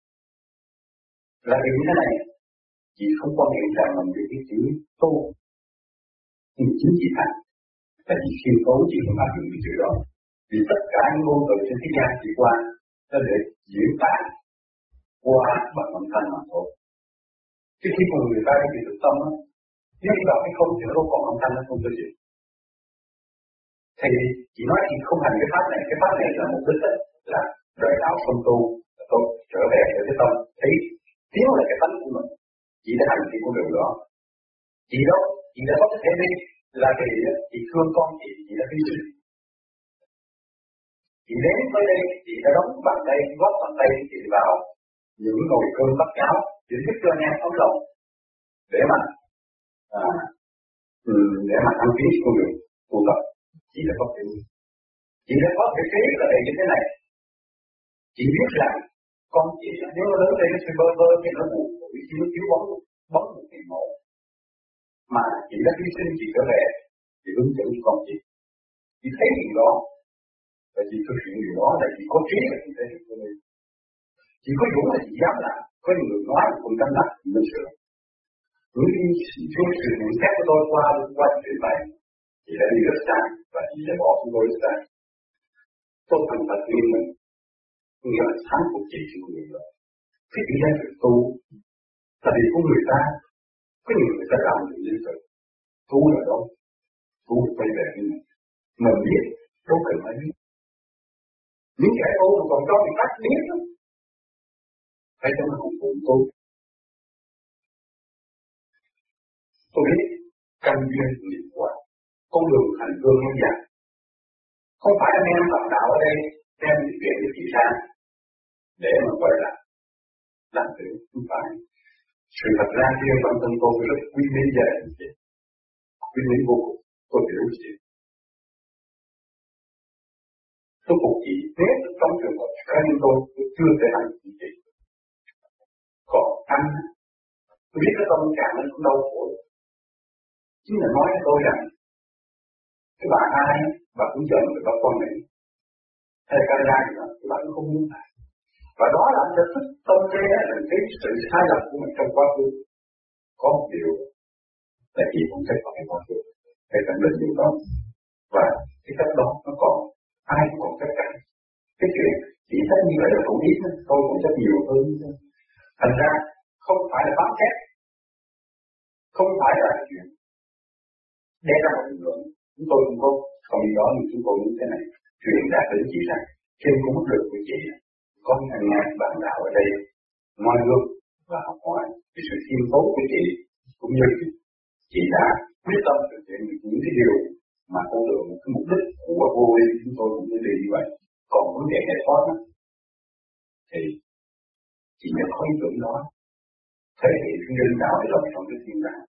Là vì như thế này, chị không quan niệm rằng mình được cái chữ tu, nhưng chính chị thành. Tại vì khi tố chị không áp dụng cái chữ đó. Vì tất cả những ngôn từ trên thế gian chị qua nó để diễn tả qua bằng âm thanh mà thôi. Chứ khi mà người ta bị thực tâm á, nếu đi vào cái không thì nó không còn âm thanh, nó không có gì. Thì chị nói chị không hành cái pháp này, cái pháp này là mục đích là rời đạo không tu, tôi trở về với cái tâm, thấy thiếu là cái tánh của mình. Chị đã hành cái con đường đó. Chị đó, chị đã có thể đi là vì chị thương con chị, chị đã hy sinh. Chị đến với đây, chị đã đóng bàn tay, góp bàn tay chị vào những nồi cơm bát cháo, chị giúp cho anh em ấm lòng để mà à, để mà ăn tiến con đường tu tập. Chị đã có thể chị đã có thể kế là như thế này. Chị biết rằng con chị nếu nó lớn lên nó sẽ bơ vơ thì nó buồn tuổi khi nó thiếu bóng bóng một tiền mẫu mà chị đã hy sinh chị trở về chị hướng dẫn cho con chị. Chị thấy điều đó và chị thực hiện điều đó là chị có trí và chị thấy được cho nên chị có dũng là chị dám làm. Có những người nói cũng canh đắc chị mới sửa. Những cái sự nhận xét của tôi qua qua chuyện này chị đã đi rất xa và chị sẽ bỏ chúng tôi rất xa. Tôi thành thật yên mình nghĩa là thắng của chị sự người đó. Cái chuyện này phải tu là vì của người ta có nhiều người ta làm được như vậy. Tu là đâu? Tu là quay về với mình. Mình biết đâu cần phải biết. Những kẻ tu mà còn cho người khác biết đó. Phải cho nó không phụ tu. Tôi biết căn duyên nghiệp quả, con đường thành gương nó dài. Không phải anh em làm đạo ở đây đem những chuyện của chị ra để mà quay lại làm thử, không phải. Sự thật ra riêng bản thân tôi rất quý mến gia đình chị, quý mến vô cùng. Tôi hiểu chị. Tôi phục chị, nếu trong trường hợp cá nhân tôi, tôi chưa thể hành với chị. Còn anh, tôi biết cái tâm trạng nó cũng đau khổ. Chính là nói với tôi rằng, cái bà ai, bà cũng giận về bà con này. Hay là Canada gì đó, thì bà cũng không muốn lại. Và đó là cho thức tâm thế là cái sự sai lầm của mình trong quá khứ. Có một điều là chị cũng sẽ phải quá khứ. Để khẳng định điều đó. Và cái cách đó nó còn, ai cũng còn tất cả. Cái chuyện chỉ trách như vậy là cũng ít, tôi cũng trách nhiều hơn. Thành ra, không phải là phán xét. Không phải là chuyện để ra một lượng. Chúng tôi cũng có không đó nhưng chúng tôi như thế này. Truyền đạt đến chị rằng, trên cũng mất được của chị có những anh em bạn đạo ở đây noi gương và học hỏi cái sự khiêm tốn của chị cũng như chị đã quyết tâm thực hiện những cái điều mà con đường cái mục đích của vô vi chúng tôi cũng đi như vậy. Còn vấn đề giải thoát đó, thì chị nhận có ý tưởng đó thể hiện cái linh đạo để lòng trong cái thiên đàng.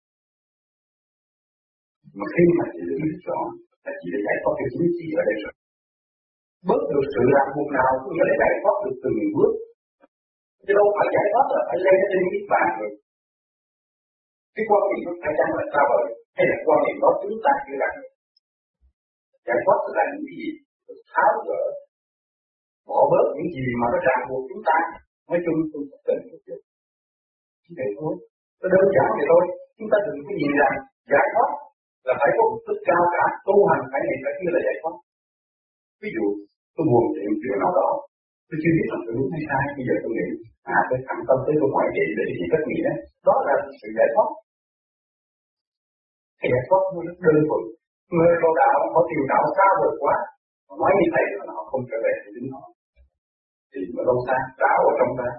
Mà khi mà chị đã biết rõ là chị đã giải thoát cái chính chị ở đây rồi. Bớt được sự ràng buộc nào cũng nghĩa là giải thoát được từng bước. Chứ đâu phải giải thoát là phải lên trên cái bàn rồi. Cái quan niệm nó phải chăng là sao rồi? Hay là quan niệm đó chúng ta chưa đạt được? Giải thoát là những cái gì? Được tháo gỡ. Bỏ bớt những gì mà nó ràng buộc chúng ta. Nói chung tôi tình được chứ. Chỉ vậy thôi. Nó đơn giản vậy thôi. Chúng ta đừng có nhìn rằng giải thoát là phải có mục đích cao cả. Tu hành phải này phải kia là giải thoát. Ví dụ, tôi buồn chuyện chuyện nào đó, tôi chưa biết là tôi đúng hay sai, bây giờ tôi nghĩ, à, tôi thẳng tâm tới tôi hỏi chị để chị cách nghĩ đó, đó là sự giải thoát. Cái giải thoát nó rất đơn thuần. Người vào đạo, họ tìm đạo xa vời quá, họ nói như thầy mà họ không trở về thì chính họ. Thì nó đâu xa, trả đạo ở trong ta.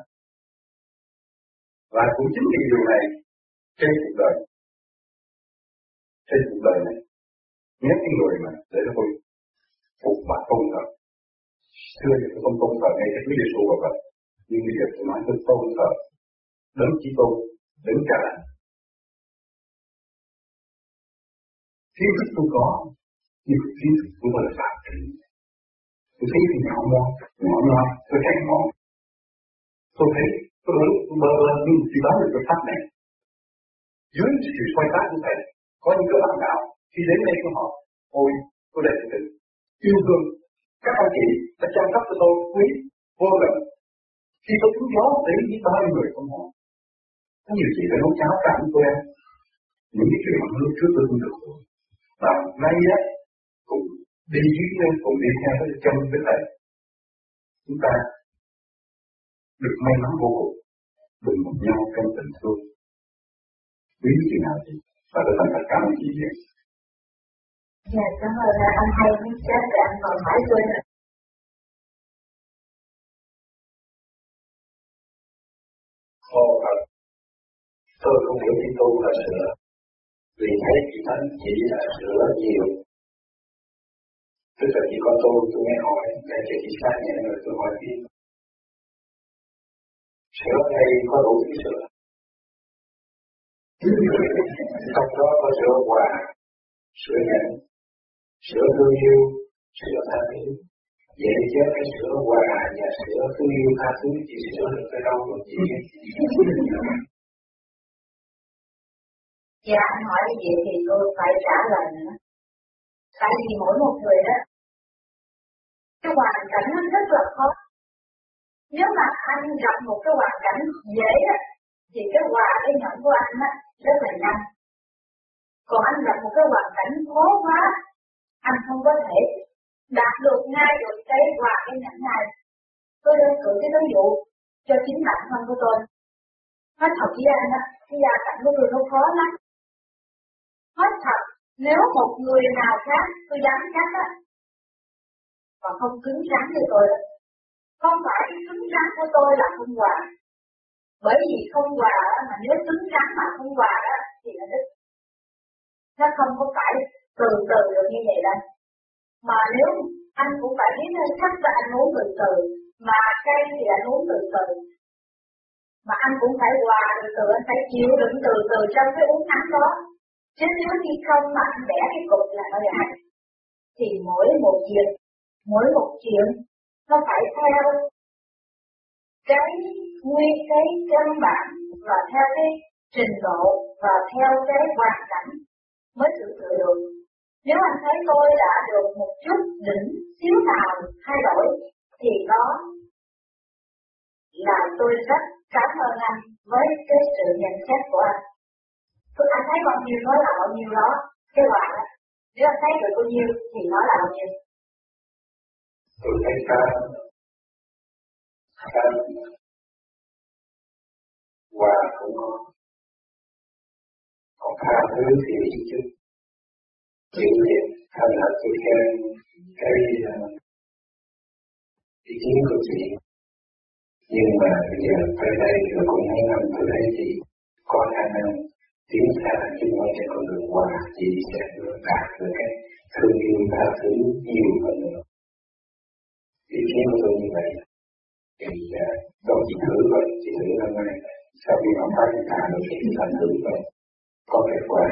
Và cũng chính vì điều này trên cuộc đời, trên cuộc đời này, nhớ cái người mà để tôi phục mà tôn thờ. Xưa thì tôi không tôn thờ ngay cái Giêsu và Phật, nhưng bây giờ tôi nói tôi tôn thờ, đấng Chí Tôn, đấng Cha Lành. Kiến thức tôi có, nhưng kiến thức của tôi là phạm trị. Tôi thấy thì nhỏ mòn, nhỏ nhoi, tôi thấy mòn. Tôi thấy, tôi thấy, tôi bơ lên, nhưng khi đó là tôi phát này. Dưới sự xoay tác của Thầy, có những cái bạn đạo, khi đến đây của họ, ôi, tôi đầy tình, yêu thương, các anh chị đã chăm sóc cho tôi quý, vô gần. Khi tôi trúng gió, đến với bao nhiêu người không họ. Có nhiều chị phải nấu cháo cảm tôi ăn. Những cái chuyện mà lúc trước tôi không được. Và nay á, cùng đi dưới lên, cùng đi theo với chân với Thầy. Chúng ta được may mắn vô cùng, đừng một nhau trong tình thương. Quý chuyện nào chị? Và tôi thành thật cảm ơn chị vậy. Dạ, cảm ơn anh hay những cái để anh còn hỏi tôi nữa. Ồ, tôi không hiểu đi tu là sửa. Vì thấy chị Thánh chỉ là sửa nhiều. Tức là chỉ có tôi, tôi nghe hỏi, để cho chị xác nhận rồi tôi hỏi tiếp. Sửa đây có đủ cái sửa. Trong đó có sửa hòa, sửa nhẫn, sửa thương yêu, sửa tha thứ. Vậy chứ cái sửa hòa và sửa thương yêu tha thứ chỉ sửa được tới đâu rồi chị? Dạ, anh hỏi như vậy thì tôi phải trả lời nữa. Tại vì mỗi một người đó, cái hoàn cảnh nó rất là khó. Nếu mà anh gặp một cái hoàn cảnh dễ á, thì cái hòa cái nhẫn của anh á, rất là nhanh. Còn anh gặp một cái hoàn cảnh khó quá, anh không có thể đạt được ngay được cái hòa cái nhẫn này. Tôi đơn cử cái ví dụ cho chính bản thân của tôi. Nói thật với anh á, cái gia cảnh của tôi nó khó lắm. Nói thật, nếu một người nào khác tôi dám chắc á, mà không cứng rắn như tôi đó. Không phải cứng rắn của tôi là không hòa. Bởi vì không hòa á, mà nếu cứng rắn mà không hòa á, thì nó đứt. Nó không có phải từ từ được như vậy đâu. Mà nếu anh cũng phải biết cách là anh uống từ từ, mà cây thì anh uống từ từ. Mà anh cũng phải hòa từ từ, anh phải chịu đựng từ từ trong cái uống nắng đó. Chứ nếu như không mà anh bẻ cái cục là nó lại. Thì mỗi một việc, mỗi một chuyện, nó phải theo cái nguyên cái căn bản và theo cái trình độ và theo cái hoàn cảnh mới tự tự được. Nếu anh thấy tôi đã được một chút đỉnh xíu nào thay đổi thì đó là tôi rất cảm ơn anh với cái sự nhận xét của anh. Tôi anh thấy bao nhiêu nói là bao nhiêu đó, cái quả đó. Nếu anh thấy được bao nhiêu thì nói là bao nhiêu. Tôi thấy ca, ca hòa cũng có. Còn tha thứ thì ít chứ. Chịu thiệt, thành là tôi khen cái ý kiến của chị. Nhưng mà bây giờ tới đây rồi cũng mấy năm tôi thấy chị có khả năng tiến xa chứ không trên con đường hòa, chị sẽ đạt được cái thương yêu tha thứ nhiều hơn nữa. Ý kiến của tôi như vậy. Thì tôi chỉ thử rồi, chị thử năm nay. Sau khi học bài thả được thì thành thử rồi. Có kết quả.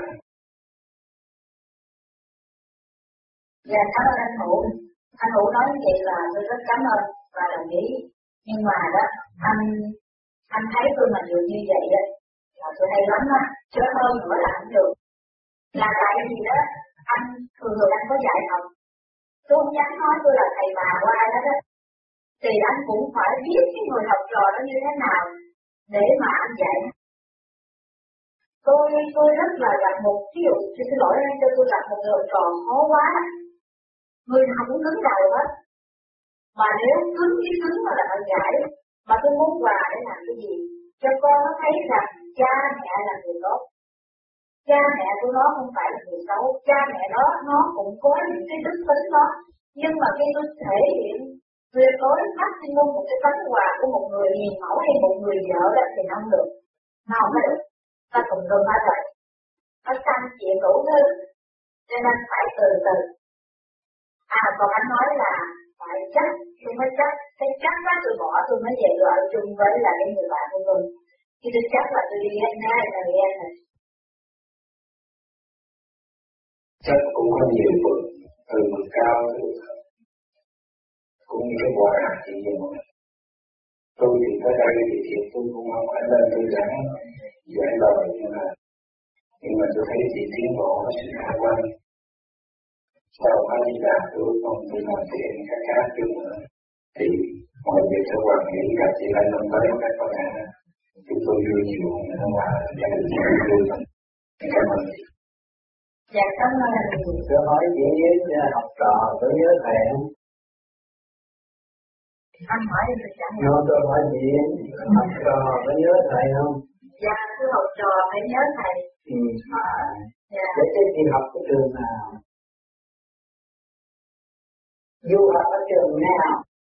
Dạ, cảm ơn anh Hữu. Anh Hữu nói như vậy là tôi rất cảm ơn và đồng ý. Nhưng mà đó, anh anh thấy tôi mà được như vậy đó, là tôi hay lắm á, chứ hơn nữa là không được. Là tại vì đó, anh thường thường anh có dạy học. Tôi không dám nói tôi là thầy bà của ai đó đó. Thì anh cũng phải biết cái người học trò đó như thế nào để mà anh dạy. Tôi tôi rất là gặp một ví dụ, xin lỗi anh cho tôi gặp một người học trò khó quá. Người nào cũng cứng đầu hết. Mà nếu cứng cái cứng mà là phải giải, mà tôi muốn quà để làm cái gì? Cho con nó thấy rằng cha mẹ là người tốt. Cha mẹ của nó không phải là người xấu. Cha mẹ đó nó cũng có những cái đức tính đó. Nhưng mà khi tôi thể hiện Tuyệt đối maximum một cái tấn quà của một người hiền mẫu hay một người vợ đó thì nó không được. Nó không có được. Ta cùng tùm hết rồi. Nó xanh chuyện đủ thứ. Cho nên phải từ từ. À còn anh nói là phải chắc, tôi mới chắc. Cái chắc đó tôi bỏ tôi mới về tôi ở chung với là cái người bạn của tôi. Khi tôi chắc là tôi đi nghe ngay là nghe này. Chắc cũng có nhiều bậc từ bậc cao từ cũng như cái quả hạt thì nhiều. Tôi thì tới đây thì thiệt tôi cũng không phải lên tôi giảng giải lời nhưng mà nhưng mà tôi thấy thì tiến bộ nó sẽ khả quan. Sau hai đi làm tôi không tôi làm chuyện các khác chứ nữa thì mọi việc sẽ hoàn thiện cả chỉ là năm tới các con nhà chúng tôi vui nhiều hơn là gia đình vui lắm. Cảm ơn. Dạ cảm ơn anh. Tôi hỏi chị với học trò tôi nhớ thầy không? Anh hỏi thì tôi trả lời. Nó tôi hỏi chị học trò có nhớ thầy không? Dạ tôi học trò phải nhớ thầy. Ừ. À. Dạ. Để cho chị học cái trường nào? Du học ở trường nào?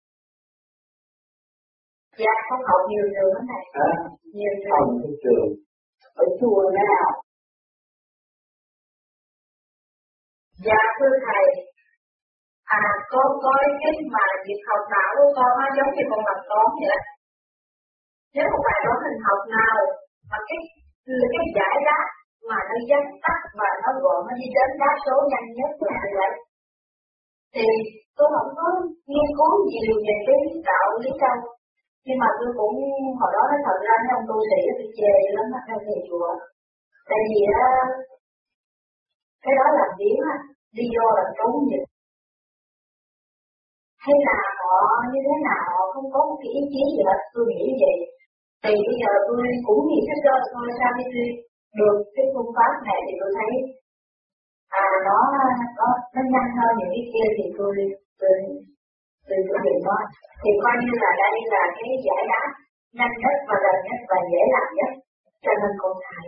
Dạ không học nhiều trường lắm thầy. À? Nhiều trường. Học cái trường. Ở chùa nào? Dạ thưa thầy, à con coi cái mà việc học nào của con nó giống như con làm toán vậy đó. Nếu một bài toán hình học nào mà cái cái giải đáp mà nó dẫn tắt và nó gọn nó đi đến đáp số nhanh nhất là như vậy. Thì tôi không có nghiên cứu nhiều về cái đạo lý đâu. Nhưng mà tôi cũng hồi đó nói thật ra mấy ông tu sĩ tôi chê lắm á theo thầy chùa. Tại vì á cái đó làm biến á, đi vô là trốn dịch. Hay là họ như thế nào, họ không có một cái ý chí gì hết, tôi nghĩ vậy. Thì bây giờ tôi cũng nghĩ cái cơ thôi, sao khi tôi được cái phương pháp này thì tôi thấy à nó nó, nó nhanh hơn những cái kia thì tôi tôi tôi tôi định nó. Thì coi như là đây là cái giải đáp nhanh nhất và gần nhất và dễ làm nhất cho nên con thầy.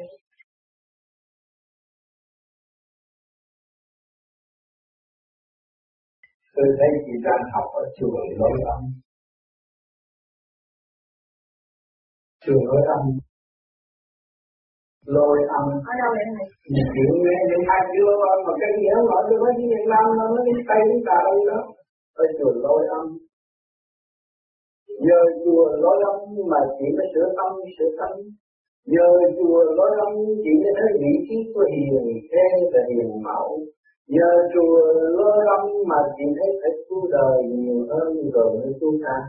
Tôi thấy chị đang học ở chùa Lôi Âm. Chùa Lôi Âm. Lôi Âm. Ở đâu vậy này? Những kiểu nghe những hai chữ Lôi Âm mà cái nghĩa nói tôi nói với Việt Nam nó nó đi Tây đi Tà đi đó. Ở chùa Lôi Âm. Nhờ chùa Lôi Âm mà chị mới sửa tâm, sửa tâm. Nhờ chùa Lôi Âm chị mới thấy vị trí của hiền thế và hiền mẫu. Nhờ chùa Lôi Âm mà chị thấy phải cứu đời nhiều hơn rồi mới cứu ta.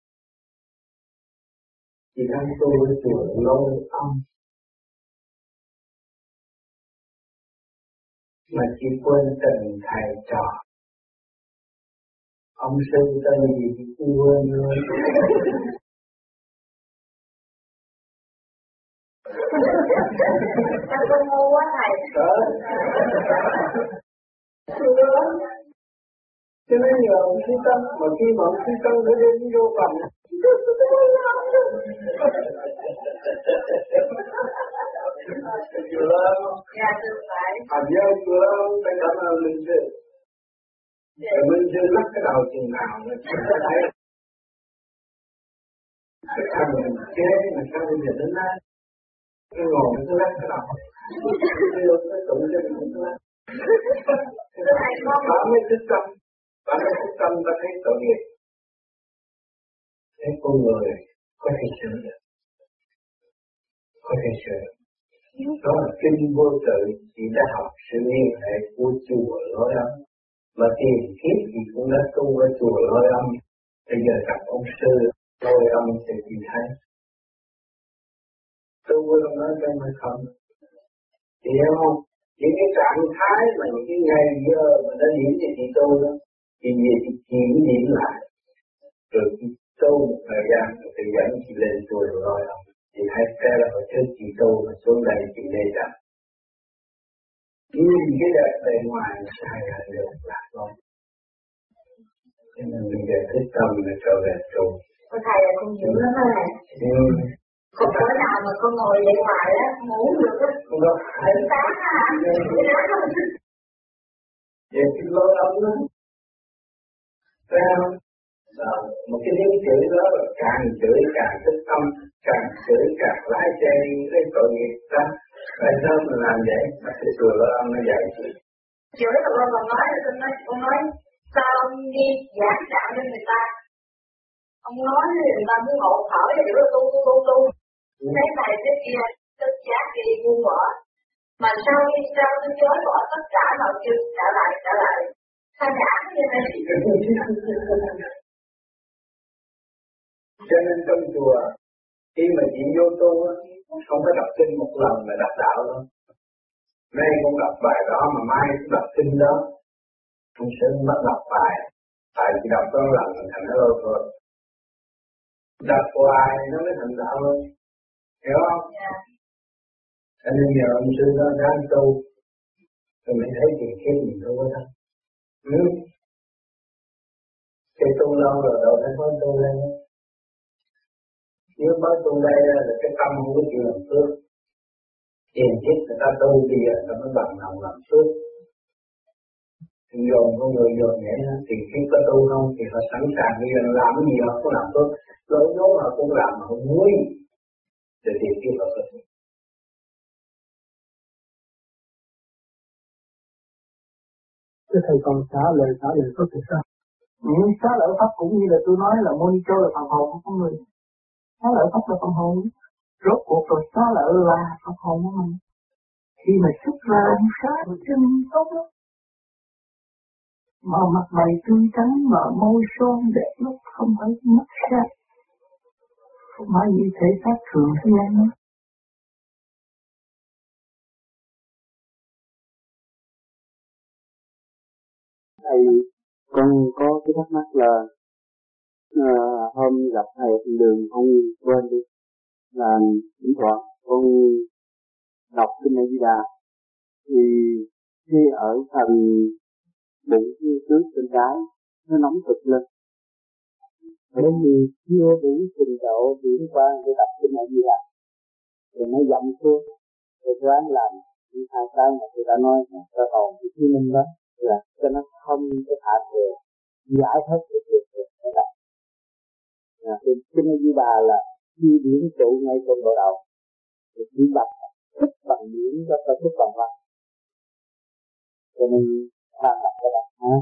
Chị đang tu ở chùa Lôi Âm. Mà chị quên tình thầy trò. Ông sư tên gì chị quên luôn. Sao con ngu quá thầy? Đó. Cho nên nhờ ông sư tâm, mà khi mà ông sư tâm nó đến vô phòng. Chùa Lâm. Dạ thưa phải. À nhớ chùa Lâm, phải cảm ơn Minh Sư. Rồi Minh Sư lắc cái đầu chừng nào nó sẽ thấy. Cái thằng mình chế mà sao bây giờ đến đây. Cái ngồi nó cứ lắc cái đầu. Cái lúc nó tụng cho mình nó lắc. Bà mới thức tâm. Bà mới thức tâm ta thấy tội nghiệp. Thấy con người có thể sửa được. Có thể sửa được. Đó là kinh vô tự, chị đã học sự liên hệ của chùa Lôi Âm. Mà tiền kiếp chị cũng đã tu ở chùa Lôi Âm. Bây giờ gặp ông sư Lôi Âm thì chị thấy. Tu ở nói cho mà không. Chị hiểu không? Những cái trạng thái mà những cái ngày giờ mà nó diễn thì chị tu đó. Chị về chị kiểm điểm lại. Rồi chị tu một thời gian rồi chị dẫn chị lên chùa Lôi Âm. Chị thấy cái là hồi trước chị tu mà xuống đây chị lê rằng nhìn cái đẹp bề ngoài sai là được lạc thôi. Cho nên bây giờ thích tâm là trở về tu. Cô thầy là con dữ lắm đó này. Ừ. Có bữa nào mà con ngồi vậy hoài á, ngủ được á. Không có. Tỉnh sáng á hả? Cái đó không? Vậy thì Lôi Âm đó. Thấy không? À, một cái tiếng chửi đó là càng chửi càng tức tâm, càng chửi càng lái xe lấy tội nghiệp ra. Tại sao mình làm vậy? Mà cái chùa đó ông nó dạy chứ. Chửi là con còn nói là con nói, con nói sao ông đi giảng đạo cho người ta? Ông nói thì người ta cứ ngộ thở thì nó tu tu tu tu. Thế này thế kia, tức giác đi buông bỏ. Mà sau khi sao tôi chối bỏ tất cả mọi chuyện trả lại trả lại. Tha nhã như thế. Cho nên trong chùa khi mà chị vô tu không có đọc kinh một lần là đắc đạo đâu. Nay con đọc bài đó mà mai cũng đọc kinh đó. Không sẽ bắt đọc bài. Tại vì đọc có lần thành nó lâu thôi. Đọc hoài nó mới thành đạo thôi. Hiểu không? Dạ. Cho nên nhờ ông sư đó ráng tu. Rồi mới thấy chuyện kia mình tu đó. Ừ. Cái tu lâu rồi đâu phải có tu lên. Nếu mới tu đây là cái tâm không có chịu làm phước. Tiền kiếp người ta tu bây giờ nó mới bằng lòng làm phước. Thì dồn con người dồn vậy đó, tiền kiếp có tu không thì họ sẵn sàng bây giờ làm cái gì họ cũng làm phước. Lỗi dối họ cũng làm mà không muốn. Rồi tiền kiếp họ có tu. Cái thầy còn xả lời xả lời có thực sao? Những xá lợi pháp cũng như là tôi nói là môn châu là phần hồn của con người. Xá lợi pháp là phần hồn. Rốt cuộc rồi xá lợi là phần hồn của mình. Khi mà xuất ra ánh sáng chân tốt lắm. Mà mặt mày tươi trắng mà môi son đẹp lắm, không phải mắt sát. Không phải như thể xác thường thế gian nữa. Thầy, con có cái thắc mắc là à, hôm gặp thầy trên đường con quên đi là thỉnh thoảng con đọc kinh A Di Đà thì khi ở phần bụng phía trước bên trái nó nóng cực lên, bởi vì chưa đủ trình độ điển quang để đọc kinh A Di Đà rồi nó dậm xuống rồi ráng làm những hai cái mà người ta nói là cơ hồn của Chí Minh đó là cho nó không cái hạ thừa giải hết cái việc để đọc. À, thì kinh A Di Đà là chi điển trụ ngay trong bộ đầu, thì chỉ bạch thích bằng điển cho ta thích bằng văn, cho nên tham đặt cái đó. Ha?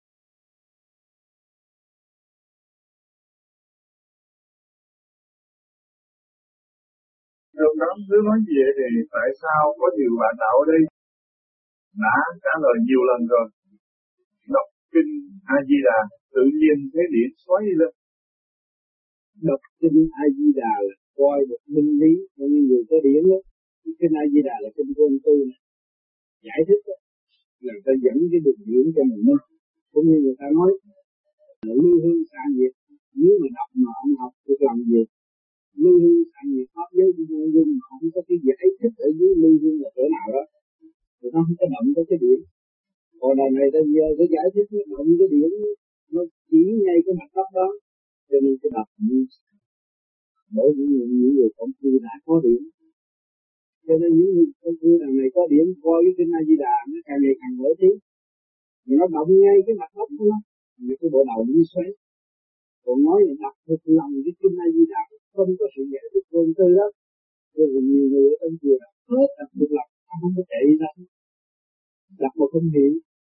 Trong đó nếu nói gì vậy thì tại sao có nhiều bạn đạo ở đây đã trả lời nhiều lần rồi, đọc kinh A Di Đà tự nhiên thế điển xoáy lên. Đọc kinh A Di Đà là coi được minh lý của những người có điển đó. Kinh A Di Đà là kinh của ông tu này. Giải thích đó, là ta dẫn cái đường điển cho mình đó. Cũng như người ta nói là lưu hương xạ nhiệt, nếu mà đọc mà ông học được làm gì lưu hương xạ nhiệt pháp giới của lưu hương mà không có cái giải thích ở dưới lưu hương là chỗ nào đó thì nó không có động tới cái điển. Còn đời này ta giờ cái giải thích nó động cái điển, nó chỉ ngay cái mặt đất đó, cho nên cái đọc như bởi vì những, những người công phu đã có điểm, cho nên những người công phu đằng này có điểm coi cái kinh A Di Đà nó càng ngày càng nổi tiếng, mà nó động ngay cái mặt đất của nó, những cái bộ đầu nó mới xoáy. Còn nói là đọc một lần cái kinh A Di Đà không có sự giải thích vô tư đó, rồi nhiều người ở trong chùa đọc hết đọc một lần không có chạy ra, đọc một không hiểu.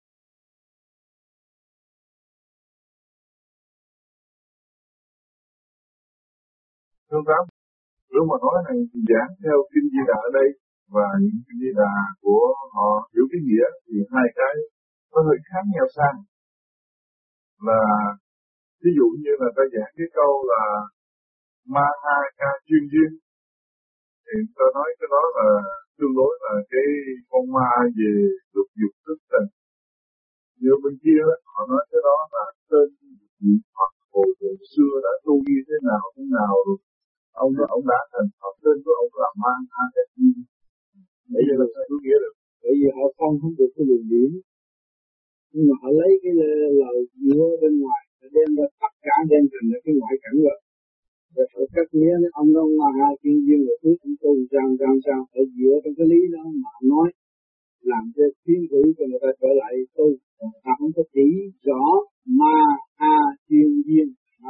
Thưa Pháp, nếu mà nói này thì giảng theo kinh Di Đà ở đây và những kinh Di Đà của họ hiểu cái nghĩa thì hai cái nó hơi khác nhau xa. Là ví dụ như là ta giảng cái câu là ma ha ca chuyên duyên, thì ta nói cái đó là tương đối là cái con ma về dục dục thức tình. Như bên kia đó, họ nói cái đó là tên vị Phật hồi hồi xưa đã tu như thế nào thế nào rồi ông đó ông đã thành Phật, tên của ông là ma ha ca chuyên duyên. Bây giờ làm sao tôi nghĩa được? Bởi vì họ không không được cái luồng điển, nhưng mà họ lấy cái lời dựa bên ngoài, họ đem ra tất cả đem thành là cái ngoại cảnh rồi. Rồi họ cắt nghĩa ông đó mà hai chuyên duyên rồi trước ông tu sao sao sao, họ dựa trong cái lý đó mà nói làm cho thiên cử cho người ta trở lại tu. Ta không có chỉ rõ ma ha chuyên duyên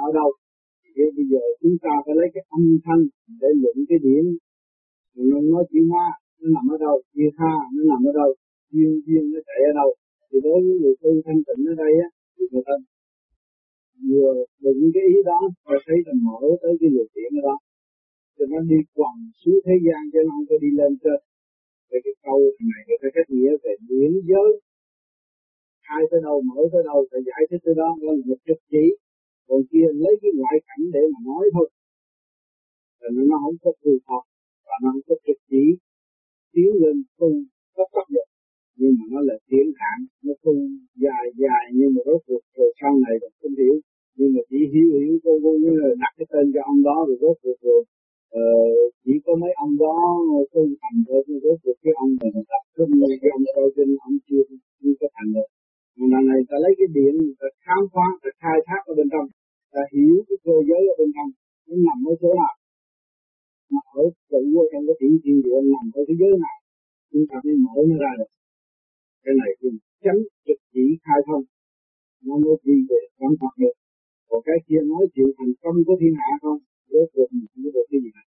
lấy cái âm thanh để luận cái điển, nó nói chuyện hoa nó nằm ở đâu, chuyện ha nó nằm ở đâu, duyên duyên nó chạy ở đâu. Thì đối với người tu thanh tịnh ở đây á, thì người ta vừa luận cái ý đó, và thấy là mở tới cái luồng điển đó, cho nó đi quằn xuống thế gian, cho nó không có đi lên trên. Về cái câu này người ta cách nghĩa về điển giới, hai tới đâu mở tới đâu, phải giải thích tới đó, đó là một trực chỉ. Còn kia lấy cái ngoại cảnh để mà nói thôi, rồi nó không có phù hợp và nó không có trực chỉ tiến lên tu cấp tốc được. Nhưng mà nó là tiến hạn, nó tu dài dài nhưng mà rốt cuộc rồi sau này là không hiểu, nhưng mà chỉ hiểu hiểu cô cô như là đặt cái tên cho ông đó rồi rốt cuộc rồi uh, chỉ có mấy ông đó tu thành thôi, nhưng rốt cuộc cái ông này tập trung cái ông coi trên ông chưa chưa có thành được. Mà lần này ta lấy cái điện, ta khám phá, ta khai thác ở bên trong, ta hiểu cái cơ giới ở bên trong, nó nằm ở chỗ nào, nó ở trụ ở trong cái tiểu thiên địa nằm ở cái giới nào, chúng ta mới mở nó ra được. Cái này thì chánh trực chỉ khai thông, nó mới đi về quán Phật được. Còn cái kia nói chuyện thành công của thiên hạ không, rốt cuộc mình không có được cái gì hết.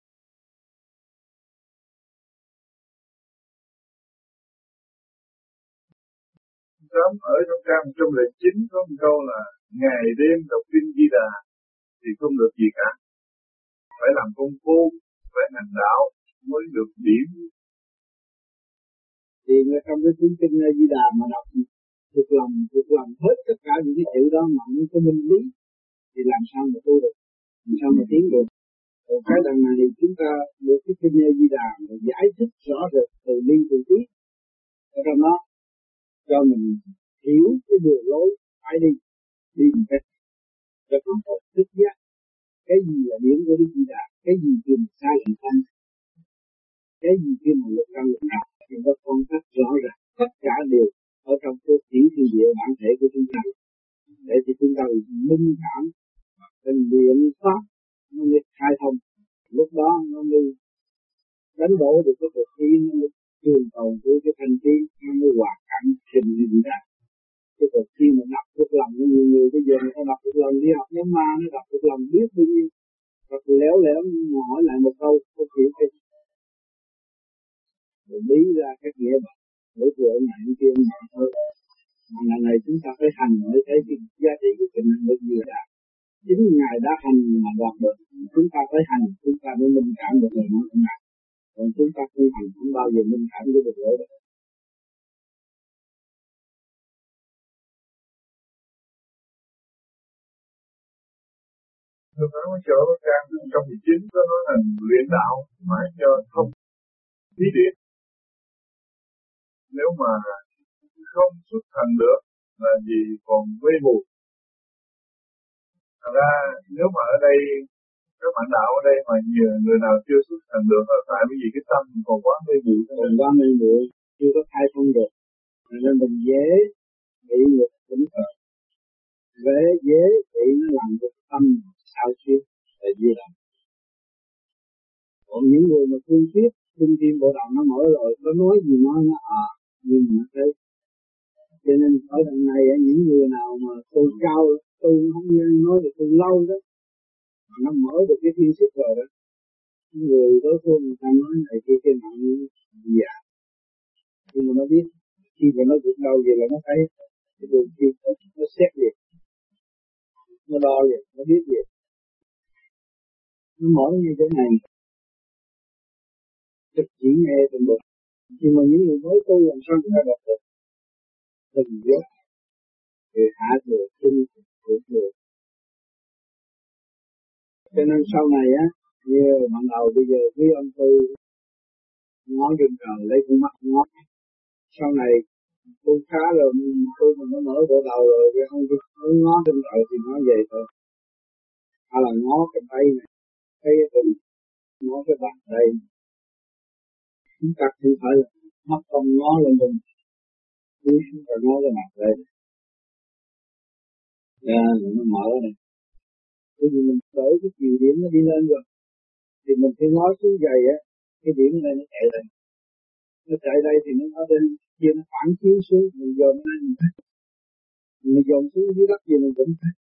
Sớm ở trong trang một trăm lẻ chín có một câu là ngày đêm đọc kinh Di Đà thì không được gì cả, phải làm công phu, phải hành đạo mới được điểm. Thì người trong cái cuốn kinh Di Đà mà đọc thuộc lòng, thuộc lòng hết tất cả những cái chữ đó mà không có minh lý thì làm sao mà tu được, làm sao mà tiến được. Còn cái đằng này thì chúng ta được cái kinh Di Đà mà giải thích rõ rệt từ ly từ tí ở trong đó cho mình hiểu cái đường lối phải đi, đi một cách cho con một thức giác cái gì là điểm của Đức Di Đà, cái gì kêu là sai làm tăng, cái gì kêu là lực căn lực đạo, thì có con cách rõ ràng tất cả đều ở trong cái tiểu thiên địa bản thể của chúng ta, để cho chúng ta minh cảm và luyện pháp nó mới khai thông. Lúc đó nó mới đánh đổ được cái cuộc thi, nó mới trường tồn của cái thành trí, nó mới hòa cảnh trình như vậy đó. Cái cuộc thi mà đọc được lòng của nhiều người bây giờ người ta đọc được lòng đi học nhóm ma, nó đọc được lòng biết bao nhiêu, đọc léo léo mà hỏi lại một câu không hiểu cái gì, rồi lý ra các nghĩa bệnh đối tượng này kia mà thôi. Mà ngày này chúng ta phải hành mới thấy cái giá trị của kinh năng lực như là chính Ngài đã hành mà đoạt được, chúng ta phải hành chúng ta mới minh cảm được lời nói của Ngài. Còn chúng ta không hành không bao giờ minh cảm được được lỗi được. Tôi nói với chỗ trang một trăm mười chín có nói là luyện đạo mãi cho không thí điện. Nếu mà không xuất thành được là gì còn mê mù. Thật ra nếu mà ở đây các bạn đạo ở đây mà nhiều người nào chưa xuất thành được là tại vì cái tâm còn quá mê mù, còn quá mê mù chưa có khai thông được, nên mình dễ bị ngược tỉnh khởi, dễ dễ bị nó làm được tâm sao xuyên là gì đó. Còn những người mà phương tiết trung tim bộ đạo nó mở rồi, có nói gì nói nó à, nhưng mà nó thấy. Cho nên ở đằng này những người nào mà tu cao, tu không nên nói được tu lâu đó, nó mở được cái thiên sức rồi đó. Người đối phương người ta nói này kia kia nọ dạ, nhưng mà nó biết khi mà nó vượt đâu vậy là nó thấy cái đường kia nó, nó xét liền, nó đo liền, nó biết liền, nó mở như thế này, trực chỉ nghe từng bước. Nhưng mà những người mới tu làm sao người ta đọc được từng bước, người hạ thừa chung thượng thừa. Cho nên sau này á, như ban đầu bây giờ quý ông tu ngó trên trời lấy con mắt ngó, sau này tu khá rồi, tu mình nó mở bộ đầu rồi, cái không cứ ngó trên trời thì nó về thôi. Hay là ngó cái tay này, thấy cái tình, ngó cái bàn tay, chúng ta không phải là mắt không ngó lên mình, chúng ta ngó cái mặt đây, ra rồi nó mở này. Bởi vì mình đổ cái chiều điểm nó đi lên rồi, thì mình phải ngó xuống dày á, cái điểm này nó chạy đây, nó chạy đây thì nó ở bên kia nó phản chiếu xuống, mình dồn lên mình thấy, mình dồn xuống dưới đất gì mình cũng thấy.